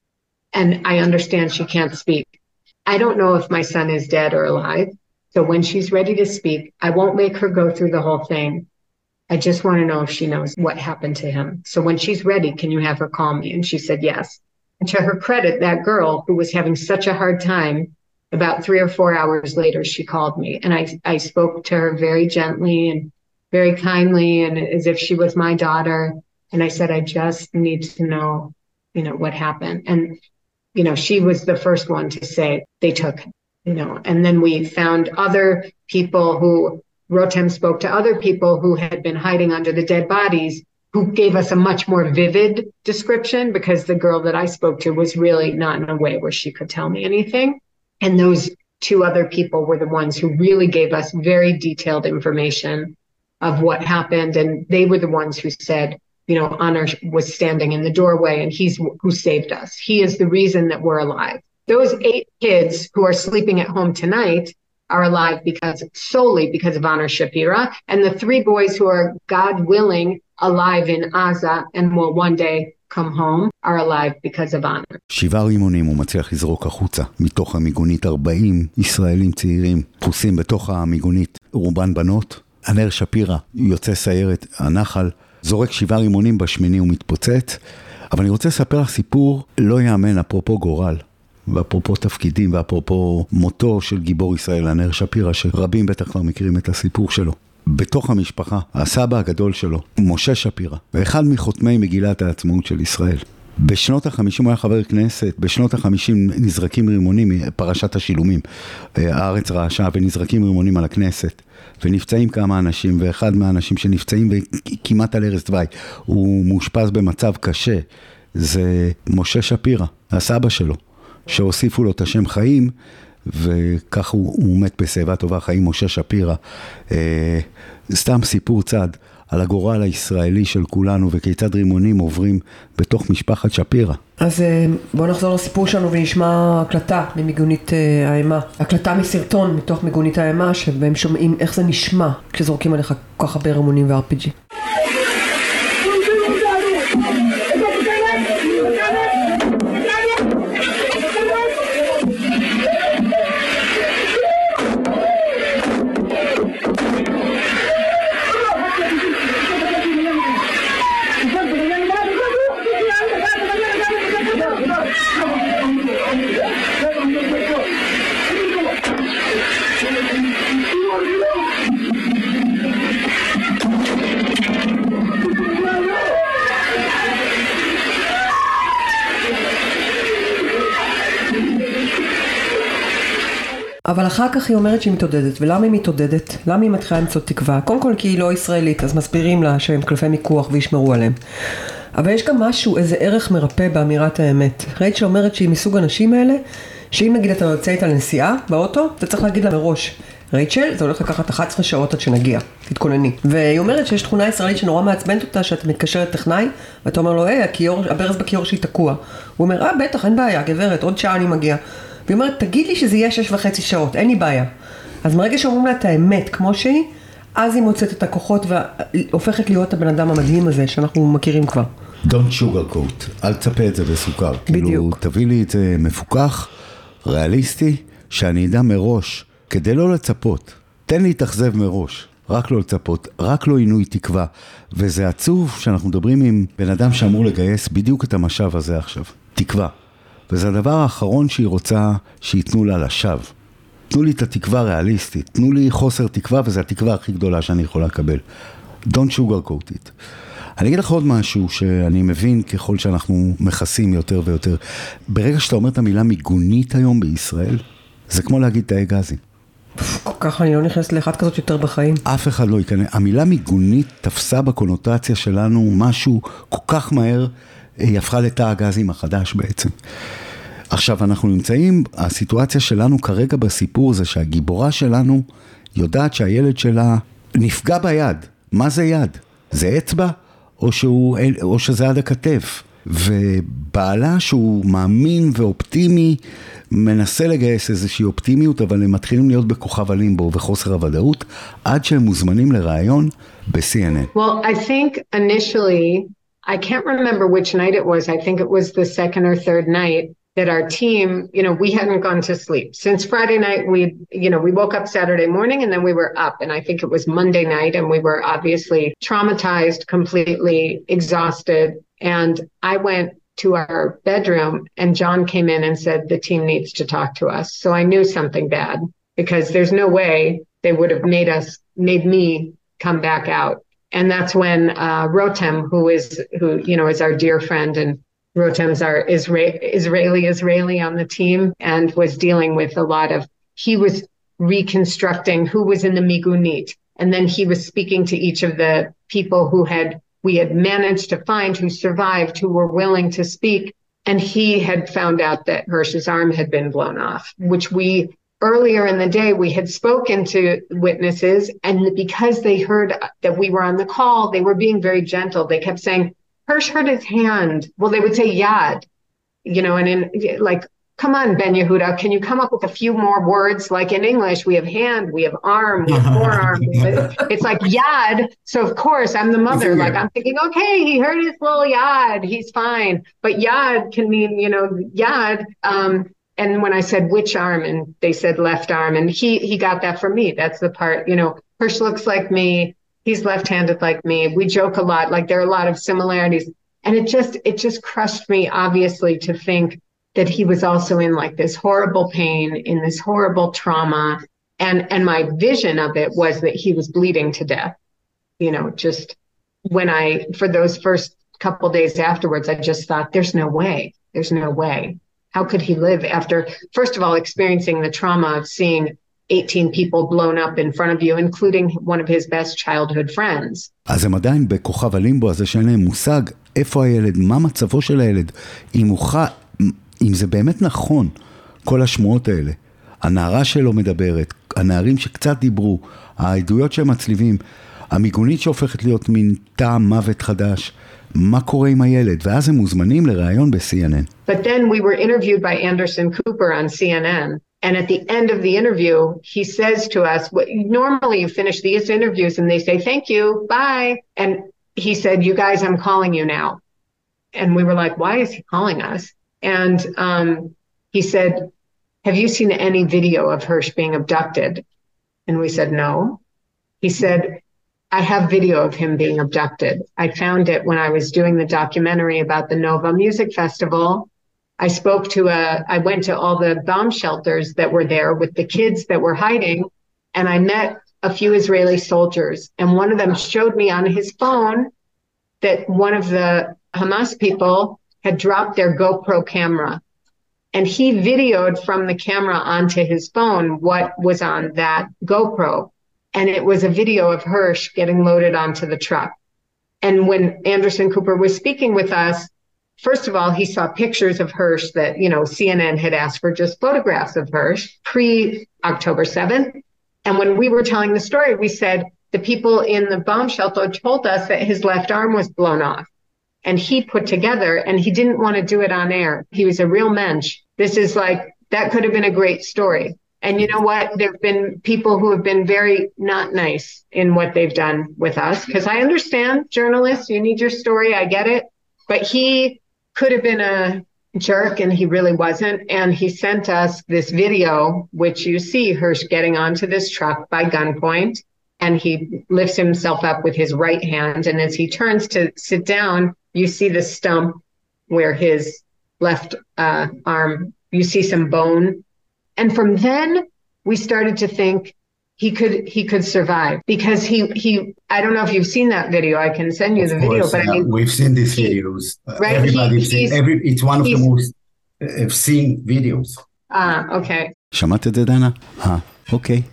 And I understand she can't speak. I don't know if my son is dead or alive. So when she's ready to speak, I won't make her go through the whole thing. I just want to know if she knows what happened to him. So when she's ready, can you have her call me? And she said, yes. And to her credit, that girl who was having such a hard time about three or four hours later, she called me, and I, I spoke to her very gently and very kindly, and as if she was my daughter. And I said, I just need to know, you know, what happened. And, you know, she was the first one to say they took him, you know, and then we found other people who, Rotem spoke to other people who had been hiding under the dead bodies, who gave us a much more vivid description, because the girl that I spoke to was really not in a way where she could tell me anything. And those two other people were the ones who really gave us very detailed information of what happened. And they were the ones who said, you know, Honor was standing in the doorway and he's who saved us. He is the reason that we're alive. Those eight kids who are sleeping at home tonight are alive because solely because of Honor Shapira. And the three boys who are, God willing, alive in Gaza and will one day come home are alive because of Honor. שבעה רימונים הוא מצליח לזרוק החוצה. מתוך המיגונית ארבעים ישראלים צעירים פרוסים בתוך המיגונית, רובן בנות. ענר שפירא יוצא סיירת הנחל, זורק שבעה רימונים בשמיני ומתפוצץ. אבל אני רוצה לספר לך סיפור לא יאמן, אפרופו גורל, ואפרופו תפקידים, ואפרופו מותו של גיבור ישראל, ענר שפירא, שרבים בטח כבר מכירים את הסיפור שלו. בתוך המשפחה, הסבא הגדול שלו, משה שפירא, ואחד מחותמי מגילת העצמאות של ישראל. בשנות החמישים הוא היה חבר כנסת, בשנות החמישים נזרקים רימונים, פרשת השילומים, הארץ רעשה, ונזרקים רימונים על הכנסת, ונפצעים כמה אנשים, ואחד מהאנשים שנפצעים וכמעט על ערש דווי, הוא מאושפז במצב קשה, זה משה שפירא, הסבא שלו, שהוסיפו לו את השם חיים, וכך הוא, הוא מת בשיבה טובה, חיים משה שפירא. אה, סתם סיפור צד על הגורל הישראלי של כולנו, וכיצד רימונים עוברים בתוך משפחת שפירא. אז בואו נחזור לסיפור שלנו ונשמע הקלטה ממיגונית האימה. הקלטה מסרטון מתוך מיגונית האימה, שבהם שומעים איך זה נשמע כשזורקים עליך כל כך הרבה רימונים ו-אר פי ג'י. אבל אחר כך היא אומרת שהיא מתעודדת. ולמה היא מתעודדת? למה היא מתחילה למצוא תקווה? קודם כל כי היא לא ישראלית, אז מסבירים לה שהם קלפי מיקוח וישמרו עליהם. אבל יש גם משהו, איזה ערך מרפא באמירת האמת. רייצ'ל אומרת שהיא מסוג האנשים האלה, שאם נגיד אתה יוצא איתה לנסיעה באוטו, אתה צריך להגיד לה מראש, רייצ'ל, זה הולך לקחת אחת עשרה שעות עד שנגיע, תתכונני. והיא אומרת שיש תכונה ישראלית שנורא מעצבנת אותה, שאתה מתקשר לטכנאי, ואתה אומר לו, היי, הכיור, הברז בכיור שהיא תקוע. הוא אומר, אה, בטח, אין בעיה, גברת, עוד שעה אני מגיע. והיא אומרת, תגיד לי שזה יהיה שש וחצי שעות, אין לי בעיה. אז מרגע שאומרים לה את האמת כמו שהיא, אז היא מוצאת את הכוחות והופכת להיות הבן אדם המדהים הזה שאנחנו מכירים כבר. Don't sugarcoat, אל תצפה את זה בסוכר. בדיוק. כאילו, תביא לי את זה מפוקח, ריאליסטי, שאני אדע מראש, כדי לא לצפות. תן לי תחזב מראש, רק לא לצפות, רק לא עינוי תקווה. וזה עצוב שאנחנו מדברים עם בן אדם שאמור לגייס בדיוק את המשאב הזה עכשיו, תקווה. וזה הדבר האחרון שהיא רוצה שיתנו לה לשווא. תנו לי את התקווה ריאליסטית, תנו לי חוסר תקווה, וזו התקווה הכי גדולה שאני יכולה לקבל. Don't sugarcoat it. אני אגיד לך עוד משהו שאני מבין ככל שאנחנו מכסים יותר ויותר. ברגע שאתה אומר את המילה מיגונית היום בישראל, זה כמו להגיד תאי גזים. כל כך אני לא נכנסת לאחד כזאת יותר בחיים. אף אחד לא ייכנס. המילה מיגונית תפסה בקונוטציה שלנו משהו כל כך מהר, היא הפכה לתא הגזים החדש בעצם. עכשיו אנחנו נמצאים, הסיטואציה שלנו כרגע בסיפור זה שהגיבורה שלנו יודעת שהילד שלה נפגע ביד. מה זה יד? זה אצבע או, שהוא, או שזה עד הכתף? ובעלה שהוא מאמין ואופטימי מנסה לגייס איזושהי אופטימיות, אבל הם מתחילים להיות בכוכב הלימבו וחוסר הוודאות עד שהם מוזמנים לראיון ב-סי אן אן. Well, I think initially, I can't remember which night it was. I think it was the second or third night that our team, you know, we hadn't gone to sleep. Since Friday night, we, you know, we woke up Saturday morning and then we were up. And I think it was Monday night and we were obviously traumatized, completely exhausted. And I went to our bedroom, and John came in and said, the team needs to talk to us. So I knew something bad, because there's no way they would have made us, made me come back out. And that's when uh, Rotem, who is, who, you know, is our dear friend, and Rotem's our Isra- Israeli Israeli on the team, and was dealing with a lot of, he was reconstructing who was in the Migunit. And then he was speaking to each of the people who had, we had managed to find, who survived, who were willing to speak. And he had found out that Hirsch's arm had been blown off, which we, earlier in the day, we had spoken to witnesses, and because they heard that we were on the call, they were being very gentle. They kept saying, Hirsch hurt his hand. Well, they would say yad, you know, and in like, come on, Ben Yehuda, can you come up with a few more words? Like in English, we have hand, we have arm, we have forearm. It's like yad. So of course, I'm the mother. Like I'm thinking, okay, he hurt his little yad, he's fine. But yad can mean, you know, yad. Um, and when I said which arm, and they said left arm, and he he got that from me. That's the part, you know, Hirsch looks like me. He's left-handed like me. We joke a lot. Like there are a lot of similarities, and it just it just crushed me, obviously, to think that he was also in like this horrible pain, in this horrible trauma. And, and my vision of it was that he was bleeding to death. You know, just when I, for those first couple days afterwards, I just thought, there's no way, there's no way. How could he live after, first of all, experiencing the trauma of seeing eighteen people blown up in front of you, including one of his best childhood friends. אז הם עדיין בכוכב הלימבו הזה שאין להם מושג איפה הילד, מה מצבו של הילד, אם הוא ח... אם זה באמת נכון, כל השמועות האלה, הנערה שלו מדברת, הנערים שקצת דיברו, העדויות שהם מצליבים, המיגונית שהופכת להיות מין טעם מוות חדש, מה קורה עם הילד? ואז הם מוזמנים לראיון ב-C N N. But then we were interviewed by Anderson Cooper on C N N, and at the end of the interview, he says to us, normally you finish these interviews and they say, thank you, bye. And he said, you guys, I'm calling you now. And we were like, why is he calling us? And um, he said, have you seen any video of Hirsch being abducted? And we said, no. He said, I have video of him being abducted. I found it when I was doing the documentary about the Nova Music Festival. I spoke to a, I went to all the bomb shelters that were there with the kids that were hiding, and I met a few Israeli soldiers. And one of them showed me on his phone that one of the Hamas people had dropped their GoPro camera. And he videoed from the camera onto his phone what was on that GoPro. And it was a video of Hirsch getting loaded onto the truck. And when Anderson Cooper was speaking with us, first of all, he saw pictures of Hirsch that, you know, C N N had asked for just photographs of Hirsch pre-October seventh. And when we were telling the story, we said the people in the bomb shelter told us that his left arm was blown off. And he put together, and he didn't want to do it on air. He was a real mensch. This is like, that could have been a great story. And you know what? There have been people who have been very not nice in what they've done with us. Because I understand, journalists, you need your story. I get it. But he could have been a jerk, and he really wasn't. And he sent us this video, which you see Hirsch getting onto this truck by gunpoint. And he lifts himself up with his right hand. And as he turns to sit down, you see the stump where his left uh, arm, you see some bone. And from then we started to think he could he could survive, because he he I don't know if you've seen that video. I can send you of the course, video, but uh, I mean, we've seen these he, videos. Right? Everybody's he, seen every. It's one of the most uh, seen videos. Ah, okay. שמעת את זה, דנה? אה, אוקיי.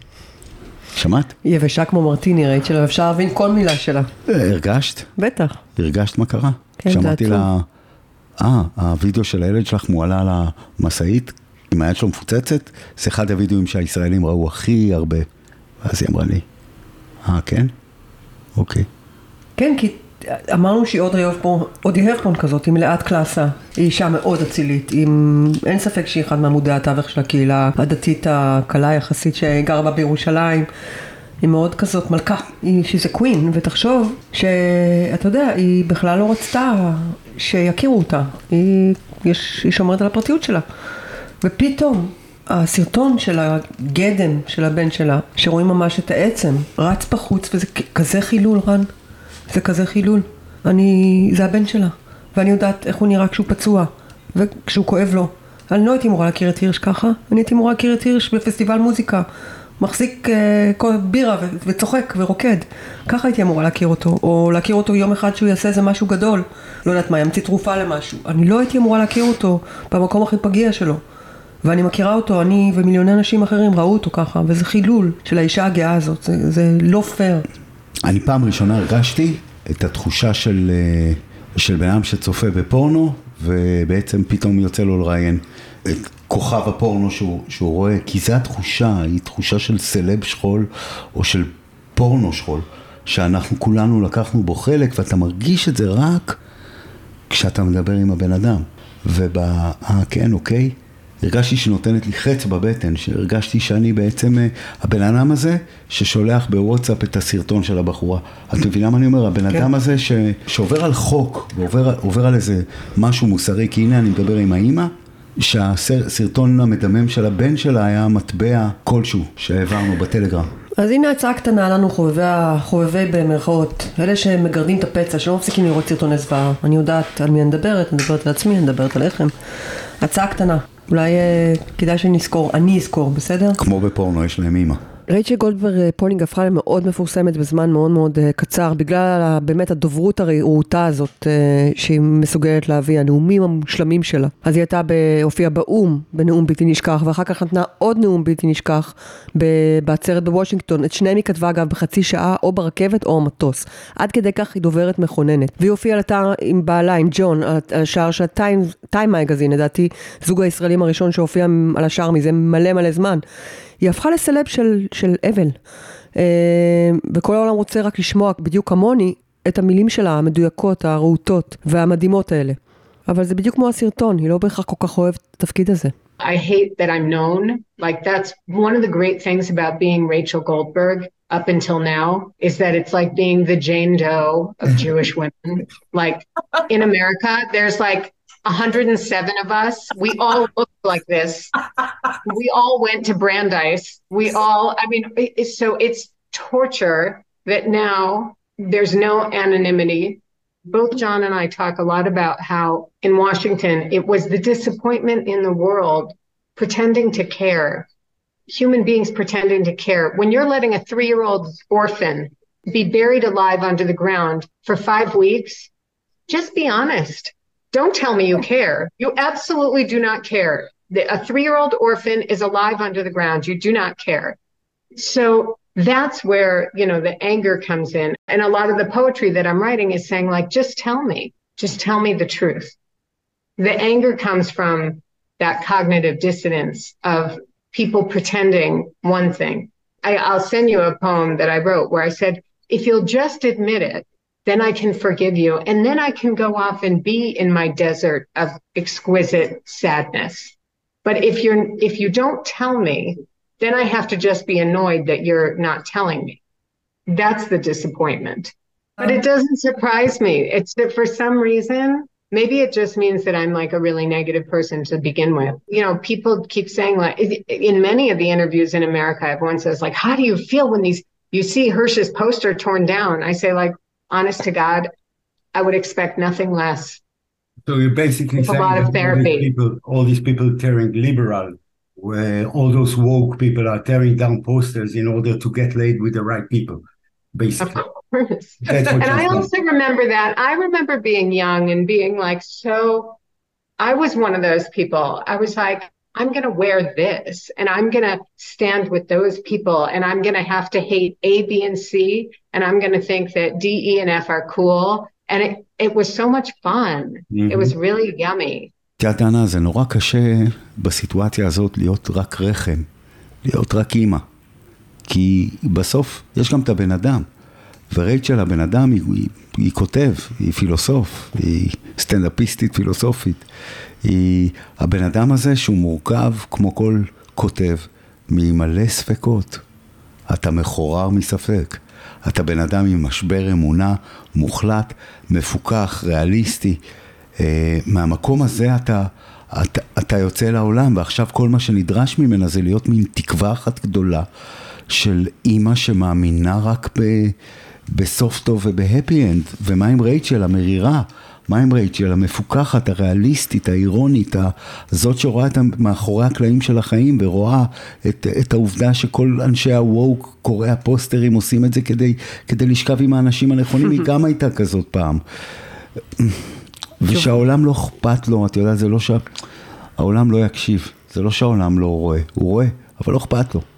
שמעת? היא יבשה כמו מרטיני, ראית שלא אפשר להבין כל מילה שלה. הרגשת? בטח. הרגשת מה קרה? כן, שמעתי לה... אה, הווידאו של הילד שלך מועלה על המסעית, עם היד שלו מפוצצת, זה אחד הווידאוים שהישראלים ראו הכי הרבה. ואז היא אמרה לי, אה, כן? אוקיי. כן, כי אמרנו שהיא עוד אודי הרפון כזאת, היא מלאת קלאסה. היא אישה מאוד אצילית. אין ספק שהיא אחד מעמודי התווך של הקהילה הדתית הקלה יחסית שגרה בה בירושלים. היא מאוד כזאת מלכה, שזה קווין, ותחשוב שאתה יודע, היא בכלל לא רצתה שיכירו אותה. היא, יש, היא שומרת על הפרטיות שלה. ופתאום הסרטון של הגדם של הבן שלה, שרואים ממש את העצם, רץ בחוץ, וזה כזה חילול, רן. זה כזה חילול. אני, זה הבן שלה. ואני יודעת איך הוא נראה כשהוא פצוע, וכשהוא כואב לו. אני לא הייתי אמורה להכיר את הירש ככה, אני הייתי אמורה להכיר את הירש בפסטיבל מוזיקה, מחזיק uh, בירה ו- וצוחק ורוקד. ככה הייתי אמורה להכיר אותו, או להכיר אותו יום אחד שהוא יעשה איזה משהו גדול, לא יודעת מה, ימציא תרופה למשהו. אני לא הייתי אמורה להכיר אותו במקום הכי פגיע שלו. ואני מכירה אותו, אני ומיליוני אנשים אחרים ראו אותו ככה, וזה חילול של האישה הגאה הזאת, זה, זה לא פייר. אני פעם ראשונה הרגשתי את התחושה של, של בן אדם שצופה בפורנו, ובעצם פתאום יוצא לו לראיין את כוכב הפורנו שהוא, שהוא רואה, כי זו התחושה, היא תחושה של סלב שכול, או של פורנו שכול, שאנחנו כולנו לקחנו בו חלק, ואתה מרגיש את זה רק כשאתה מדבר עם הבן אדם. ובא, אה, כן, אוקיי, הרגשתי שנותנת לי חץ בבטן, שהרגשתי שאני בעצם הבן אדם הזה ששולח בוואטסאפ את הסרטון של הבחורה. את מבינה מה אני אומר? הבן אדם הזה ש... שעובר על חוק, ועובר עובר על איזה משהו מוסרי, כי הנה אני מדבר עם האמא, שהסרטון המדמם של הבן שלה היה מטבע כלשהו שהעברנו בטלגרם. אז הנה הצעה קטנה לנו חובבי, חובבי במרכאות, אלה שמגרדים את הפצע, שלא מפסיקים לראות סרטוני זוועה. אני יודעת על מי אני מדברת, אני מדברת על עצמי, אני מדברת עליכם. הצעה קטנה. אולי כדאי שנזכור, אני אזכור, בסדר? כמו בפורנו, יש להם אימא. רייצ'ל גולדברג פולינג הפכה למאוד מפורסמת בזמן מאוד מאוד קצר, בגלל באמת הדוברות הרעותה הזאת שהיא מסוגלת להביא, הנאומים המושלמים שלה. אז היא הייתה הופיעה באום, בנאום בלתי נשכח, ואחר כך נתנה עוד נאום בלתי נשכח בעצרת בוושינגטון. את שניהם היא כתבה אגב בחצי שעה, או ברכבת או המטוס. עד כדי כך היא דוברת מכוננת. והיא הופיעה לתא עם בעלה, עם ג'ון, על השער של הטיים, טיים מגזין, לדעתי, זוג הישראלים הראשון שהופיע על השער מזה מלא מלא זמן. היא הפכה לסלב של, של אבל, וכל העולם רוצה רק לשמוע בדיוק כמוני את המילים שלה, המדויקות, הרעותות והמדהימות האלה. אבל זה בדיוק כמו הסרטון, היא לא בהכרח כל כך אוהבת את התפקיד הזה. I hate that I'm known. Like that's one of the great things about being Rachel Goldberg up until now is that it's like being the Jane Doe of Jewish women. Like in America, there's like one hundred seven of us. We all look like this. We all went to Brandeis. We all, I mean, it's, so it's torture that now there's no anonymity. Both John and I talk a lot about how in Washington, it was the disappointment in the world pretending to care. Human beings pretending to care. When you're letting a three-year-old orphan be buried alive under the ground for five weeks, just be honest. Don't tell me you care. You absolutely do not care. A three-year-old orphan is alive under the ground. You do not care. So that's where, you know, the anger comes in. And a lot of the poetry that I'm writing is saying, like, just tell me. Just tell me the truth. The anger comes from that cognitive dissonance of people pretending one thing. I, I'll send you a poem that I wrote where I said, if you'll just admit it, then I can forgive you. And then I can go off and be in my desert of exquisite sadness. But if you're, if you don't tell me, then I have to just be annoyed that you're not telling me. That's the disappointment. But it doesn't surprise me. It's that for some reason, maybe it just means that I'm like a really negative person to begin with. You know, people keep saying like, in many of the interviews in America, everyone says like, how do you feel when these, you see Hirsch's poster torn down? I say like, honest to God, I would expect nothing less. So you're basically saying a lot of therapy. All these people, all these people tearing liberal, where all those woke people are tearing down posters in order to get laid with the right people, basically. Of course. And I also remember that. I remember being young and being like, so I was one of those people. I was like, I'm going to wear this and I'm going to stand with those people and I'm going to have to hate A, B, and C and I'm going to think that D, E, and F are cool. And it, it was so much fun. Mm-hmm. It was really yummy. תיאת דנה, זה נורא קשה בסיטואציה הזאת להיות רק רחם, להיות רק אימא. כי בסוף יש גם את הבן אדם. ורייצ'ל הבן אדם היא, היא, היא כותב, היא פילוסוף, היא סטנדאפיסטית פילוסופית. היא הבן אדם הזה שהוא מורכב כמו כל כותב ממלא ספקות. אתה מחורר מספק. אתה בן אדם עם משבר אמונה מוחלט, מפוקח, ריאליסטי. אה, מהמקום הזה אתה, אתה, אתה יוצא לעולם, ועכשיו כל מה שנדרש ממנה זה להיות מין תקווה אחת גדולה של אימא שמאמינה רק ב... בסוף טוב ובהפי אנד. ומה עם רייצ'ל המרירה? מה עם רייצ'ל? המפוקחת, הריאליסטית, האירונית, הזאת שרואה את מאחורי הקלעים של החיים, ורואה את, את העובדה שכל אנשי הווק, קוראי הפוסטרים, עושים את זה כדי, כדי לשכב עם האנשים הנכונים, היא גם הייתה כזאת פעם. ושהעולם לא אכפת לו, אתה יודע, זה לא שהעולם לא יקשיב, זה לא שהעולם לא רואה, הוא רואה, אבל לא אכפת לו.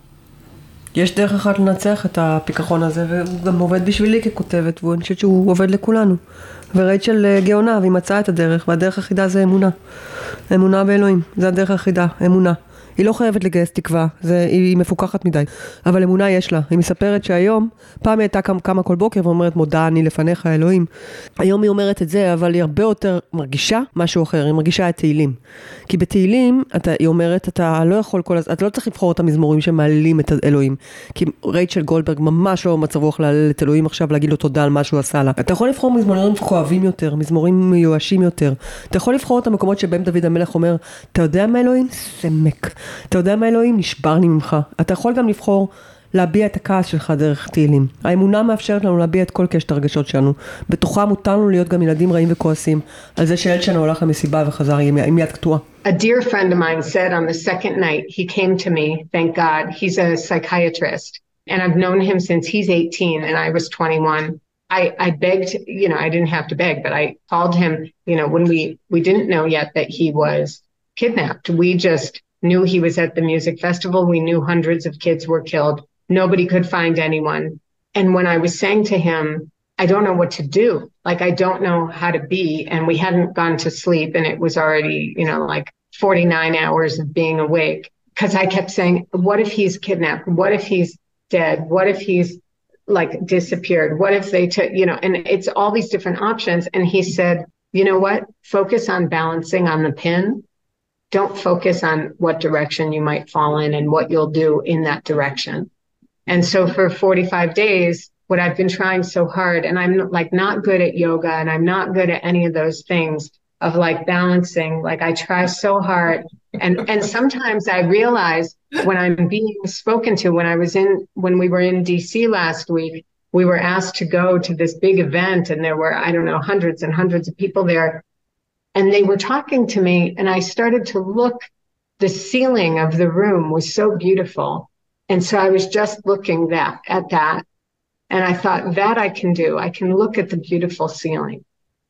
יש דרך אחת לנצח את הפיקחון הזה, והוא גם עובד בשבילי ככותבת, ואני חושבת שהוא עובד לכולנו. ורייצ'ל גאונה, והיא מצאה את הדרך, והדרך היחידה זה אמונה. אמונה באלוהים, זה הדרך היחידה, אמונה. היא לא חייבת לגייס תקווה, זה, היא מפוקחת מדי, אבל אמונה יש לה. היא מספרת שהיום, פעם היא הייתה קמה כל בוקר ואומרת, מודה אני לפניך אלוהים. היום היא אומרת את זה, אבל היא הרבה יותר מרגישה משהו אחר, היא מרגישה את תהילים. כי בתהילים, אתה, היא אומרת, אתה לא יכול כל הזמן, אתה לא צריך לבחור את המזמורים שמעלים את אלוהים. כי רייצ'ל גולדברג ממש לא מצב רוח להעל את אלוהים עכשיו, להגיד לו תודה על מה שהוא עשה לה. אתה יכול לבחור מזמורים כואבים יותר, מזמורים מיואשים יותר. אתה יכול לבחור את המקומות שבהם דוד המלך אומר, אתה יודע מה אלוהים? סמק. אתה יודע מה אלוהים? נשבר לי ממך. אתה יכול גם לבחור להביע את הכעס שלך דרך תהילים. האמונה מאפשרת לנו להביע את כל קשת הרגשות שלנו. בתוכה מותר לנו להיות גם ילדים רעים וכועסים על זה שילד שלנו הולך למסיבה וחזר עם יד קטועה. A dear friend of mine said on the second night he came to me, thank God, he's a psychiatrist, and I've known him since he's eighteen and I was twenty-one. I, I begged, you know, I didn't have to beg, but I called him, you know, when we, we didn't know yet that he was kidnapped. We just knew he was at the music festival. We knew hundreds of kids were killed. Nobody could find anyone. And when I was saying to him, I don't know what to do. Like, I don't know how to be. And we hadn't gone to sleep. And it was already, you know, like forty-nine hours of being awake. Because I kept saying, what if he's kidnapped? What if he's dead? What if he's like disappeared? What if they took, you know, and it's all these different options. And he said, you know what? Focus on balancing on the pin. Don't focus on what direction you might fall in and what you'll do in that direction. And so for forty-five days, what I've been trying so hard, and I'm like not good at yoga and I'm not good at any of those things of like balancing, like I try so hard. And, and sometimes I realize when I'm being spoken to, when I was in, when we were in D C last week, we were asked to go to this big event and there were, I don't know, hundreds and hundreds of people there. And they were talking to me and I started to look, the ceiling of the room was so beautiful. And so I was just looking that at that. And I thought that I can do. I can look at the beautiful ceiling.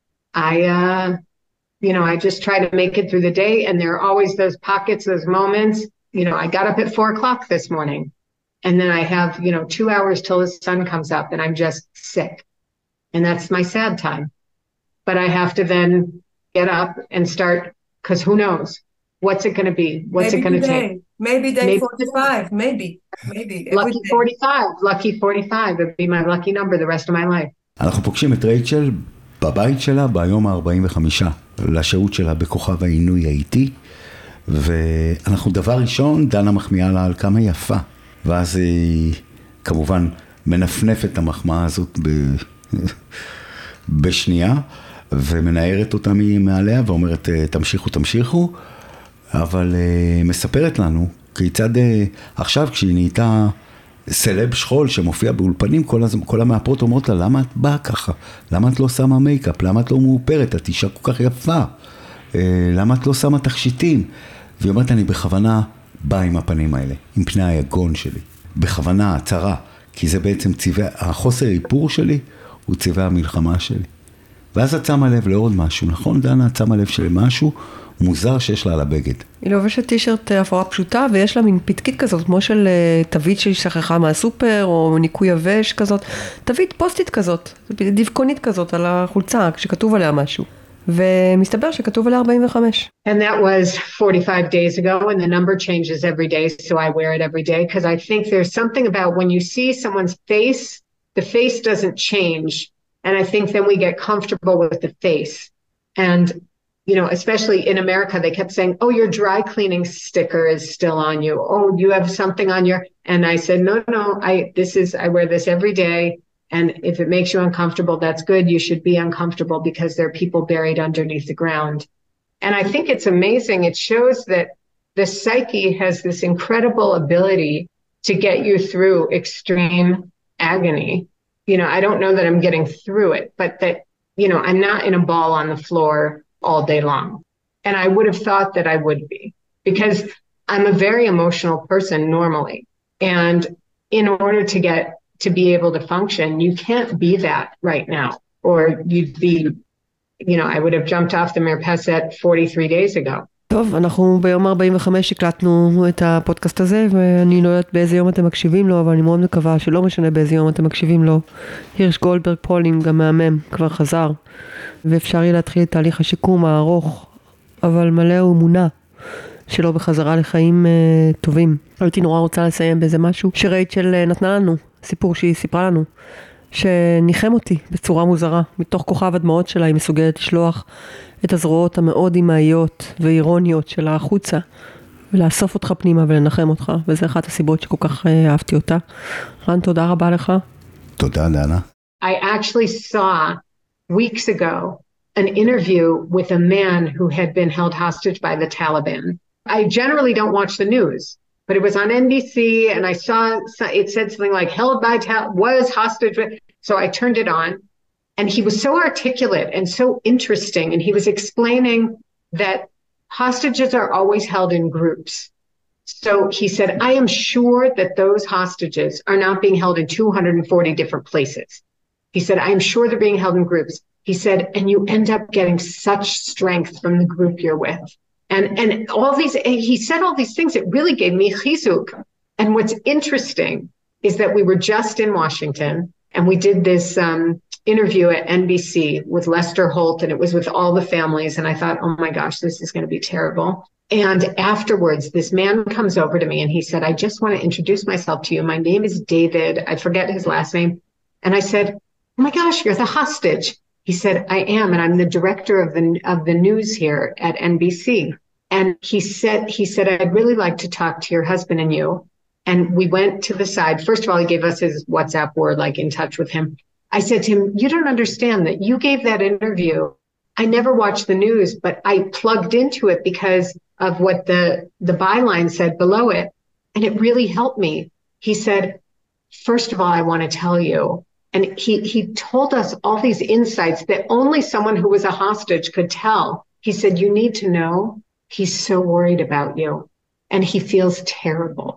I, uh, you know, I just try to make it through the day. And there are always those pockets, those moments. You know, I got up at four o'clock this morning and then I have, you know, two hours till the sun comes up and I'm just sick. And that's my sad time. But I have to then get up and start, because who knows? What's it going to be? What's maybe it going to take? Maybe day maybe forty-five, maybe, maybe. Lucky forty-five, lucky forty-five would be my lucky number the rest of my life. אנחנו פוגשים את רייצ'ל בבית שלה ביום ה-ארבעים וחמש לשהות שלה בכוכב העינוי האיטי, ואנחנו דבר ראשון, דנה מחמיאה לה על כמה יפה, ואז היא כמובן מנפנפת את המחמאה הזאת ב... בשנייה, ומנערת אותה מעליה ואומרת תמשיכו תמשיכו, אבל uh, מספרת לנו כיצד uh, עכשיו כשהיא נהייתה סלב שחול שמופיע באולפנים, כל, הז... כל המאפרות אומרות לה, למה את באה ככה? למה את לא שמה מייקאפ? למה את לא מאופרת? את אישה כל כך יפה. Uh, למה את לא שמה תכשיטים? והיא אומרת, אני בכוונה באה עם הפנים האלה, עם פני היגון שלי. בכוונה, הצרה, כי זה בעצם צבע, החוסר איפור שלי הוא צבע המלחמה שלי. ואז את שמה לב לעוד משהו, נכון דנה? את שמה לב של משהו מוזר שיש לה על הבגד. היא לובשת טישרט אפורה פשוטה, ויש לה מין פתקית כזאת, כמו של תווית שהיא שכחה מהסופר, או ניקוי יבש כזאת, תווית פוסטית כזאת, דבקונית כזאת על החולצה, שכתוב עליה משהו. ומסתבר שכתוב עליה ארבעים וחמש. And that was forty-five days ago, and the number changes every day, so I wear it every day, because I think there's something about when you see someone's face, the face doesn't change. And I think then we get comfortable with the face. And, you know, especially in America, they kept saying, oh, your dry cleaning sticker is still on you. Oh, you have something on your, and I said, no, no, I, this is, I wear this every day. And if it makes you uncomfortable, that's good. You should be uncomfortable because there are people buried underneath the ground. And I think it's amazing. It shows that the psyche has this incredible ability to get you through extreme agony. You know, I don't know that I'm getting through it, but that you know, I'm not in a ball on the floor all day long. And I would have thought that I would be, because I'm a very emotional person normally. And in order to get to be able to function, you can't be that right now, or you'd be, you know, I would have jumped off the Marpesset forty-three days ago. טוב, אנחנו ביום ארבעים וחמש הקלטנו את הפודקאסט הזה, ואני לא יודעת באיזה יום אתם מקשיבים לו, אבל אני מאוד מקווה שלא משנה באיזה יום אתם מקשיבים לו. הירש גולדברג פולינג, המאמם, כבר חזר, ואפשר יהיה להתחיל את תהליך השיקום הארוך, אבל מלא אמונה שלו בחזרה לחיים uh, טובים. הייתי נורא רוצה לסיים באיזה משהו שרייצ'ל נתנה לנו, סיפור שהיא סיפרה לנו, שניחם אותי בצורה מוזרה. מתוך כוכב הדמעות שלה היא מסוגלת לשלוח את הזרועות המאוד אימהיות ואירוניות שלה החוצה, ולאסוף אותך פנימה ולנחם אותך, וזה אחת הסיבות שכל כך אהבתי אותה. רן, תודה רבה לך. תודה, דנה. I actually saw weeks ago an interview with a man who had been held hostage by the Taliban. I generally don't watch the news, but it was on N B C, and I saw it said something like held by Tal- was hostage. So I turned it on, and he was so articulate and so interesting, and he was explaining that hostages are always held in groups. So he said, I am sure that those hostages are not being held in two hundred forty different places. He said, I am sure they're being held in groups. He said, and you end up getting such strength from the group you're with. And and all these, he said all these things that really gave me chizuk. And what's interesting is that we were just in Washington, and we did this um, interview at N B C with Lester Holt, and it was with all the families. And I thought, oh my gosh, this is going to be terrible. And afterwards, this man comes over to me and he said, I just want to introduce myself to you. My name is David. I forget his last name. And I said, oh my gosh, you're the hostage. He said, I am, and I'm the director of the of the news here at N B C. And he said, he said, I'd really like to talk to your husband and you. And we went to the side. First of all, he gave us his WhatsApp word, like in touch with him. I said to him, you don't understand that you gave that interview. I never watched the news, but I plugged into it because of what the, the byline said below it. And it really helped me. He said, first of all, I want to tell you. And he, he told us all these insights that only someone who was a hostage could tell. He said, you need to know he's so worried about you and he feels terrible.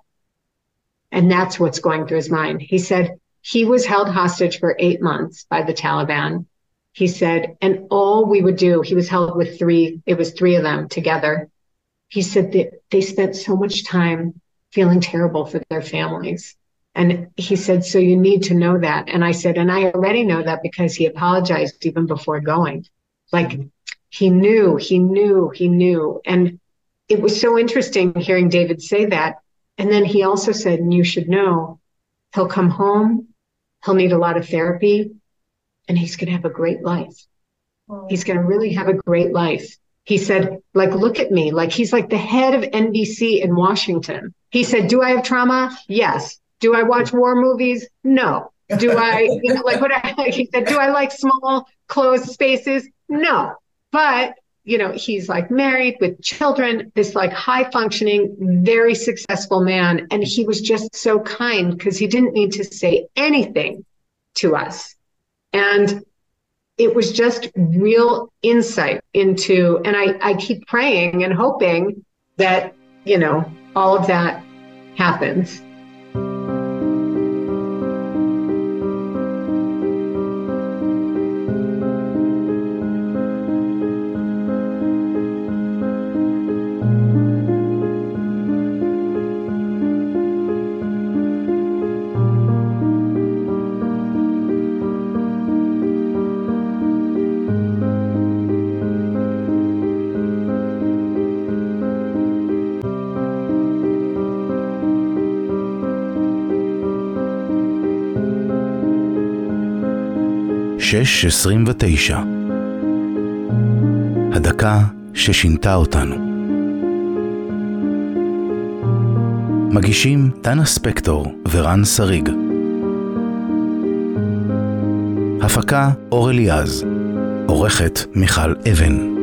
And that's what's going through his mind. He said he was held hostage for eight months by the Taliban. He said, and all we would do, he was held with three, it was three of them together. He said that they spent so much time feeling terrible for their families. And he said, so you need to know that. And I said, and I already know that because he apologized even before going. Like he knew, he knew, he knew. And it was so interesting hearing David say that. And then he also said, and you should know, he'll come home, he'll need a lot of therapy, and he's going to have a great life. Oh. He's going to really have a great life. He said, like, look at me. Like, he's like the head of N B C in Washington. He said, do I have trauma? Yes. Do I watch war movies? No. Do I, you know, like what I, he said, do I like small closed spaces? No. But, you know, he's like married with children, this like high functioning, very successful man. And he was just so kind because he didn't need to say anything to us. And it was just real insight into, and I, I keep praying and hoping that, you know, all of that happens. שש עשרים ותשע. הדקה ששינתה אותנו. מגישים דנה ספקטור ורן שריג. הפקה אור אליעז. עורכת מיכל אבן.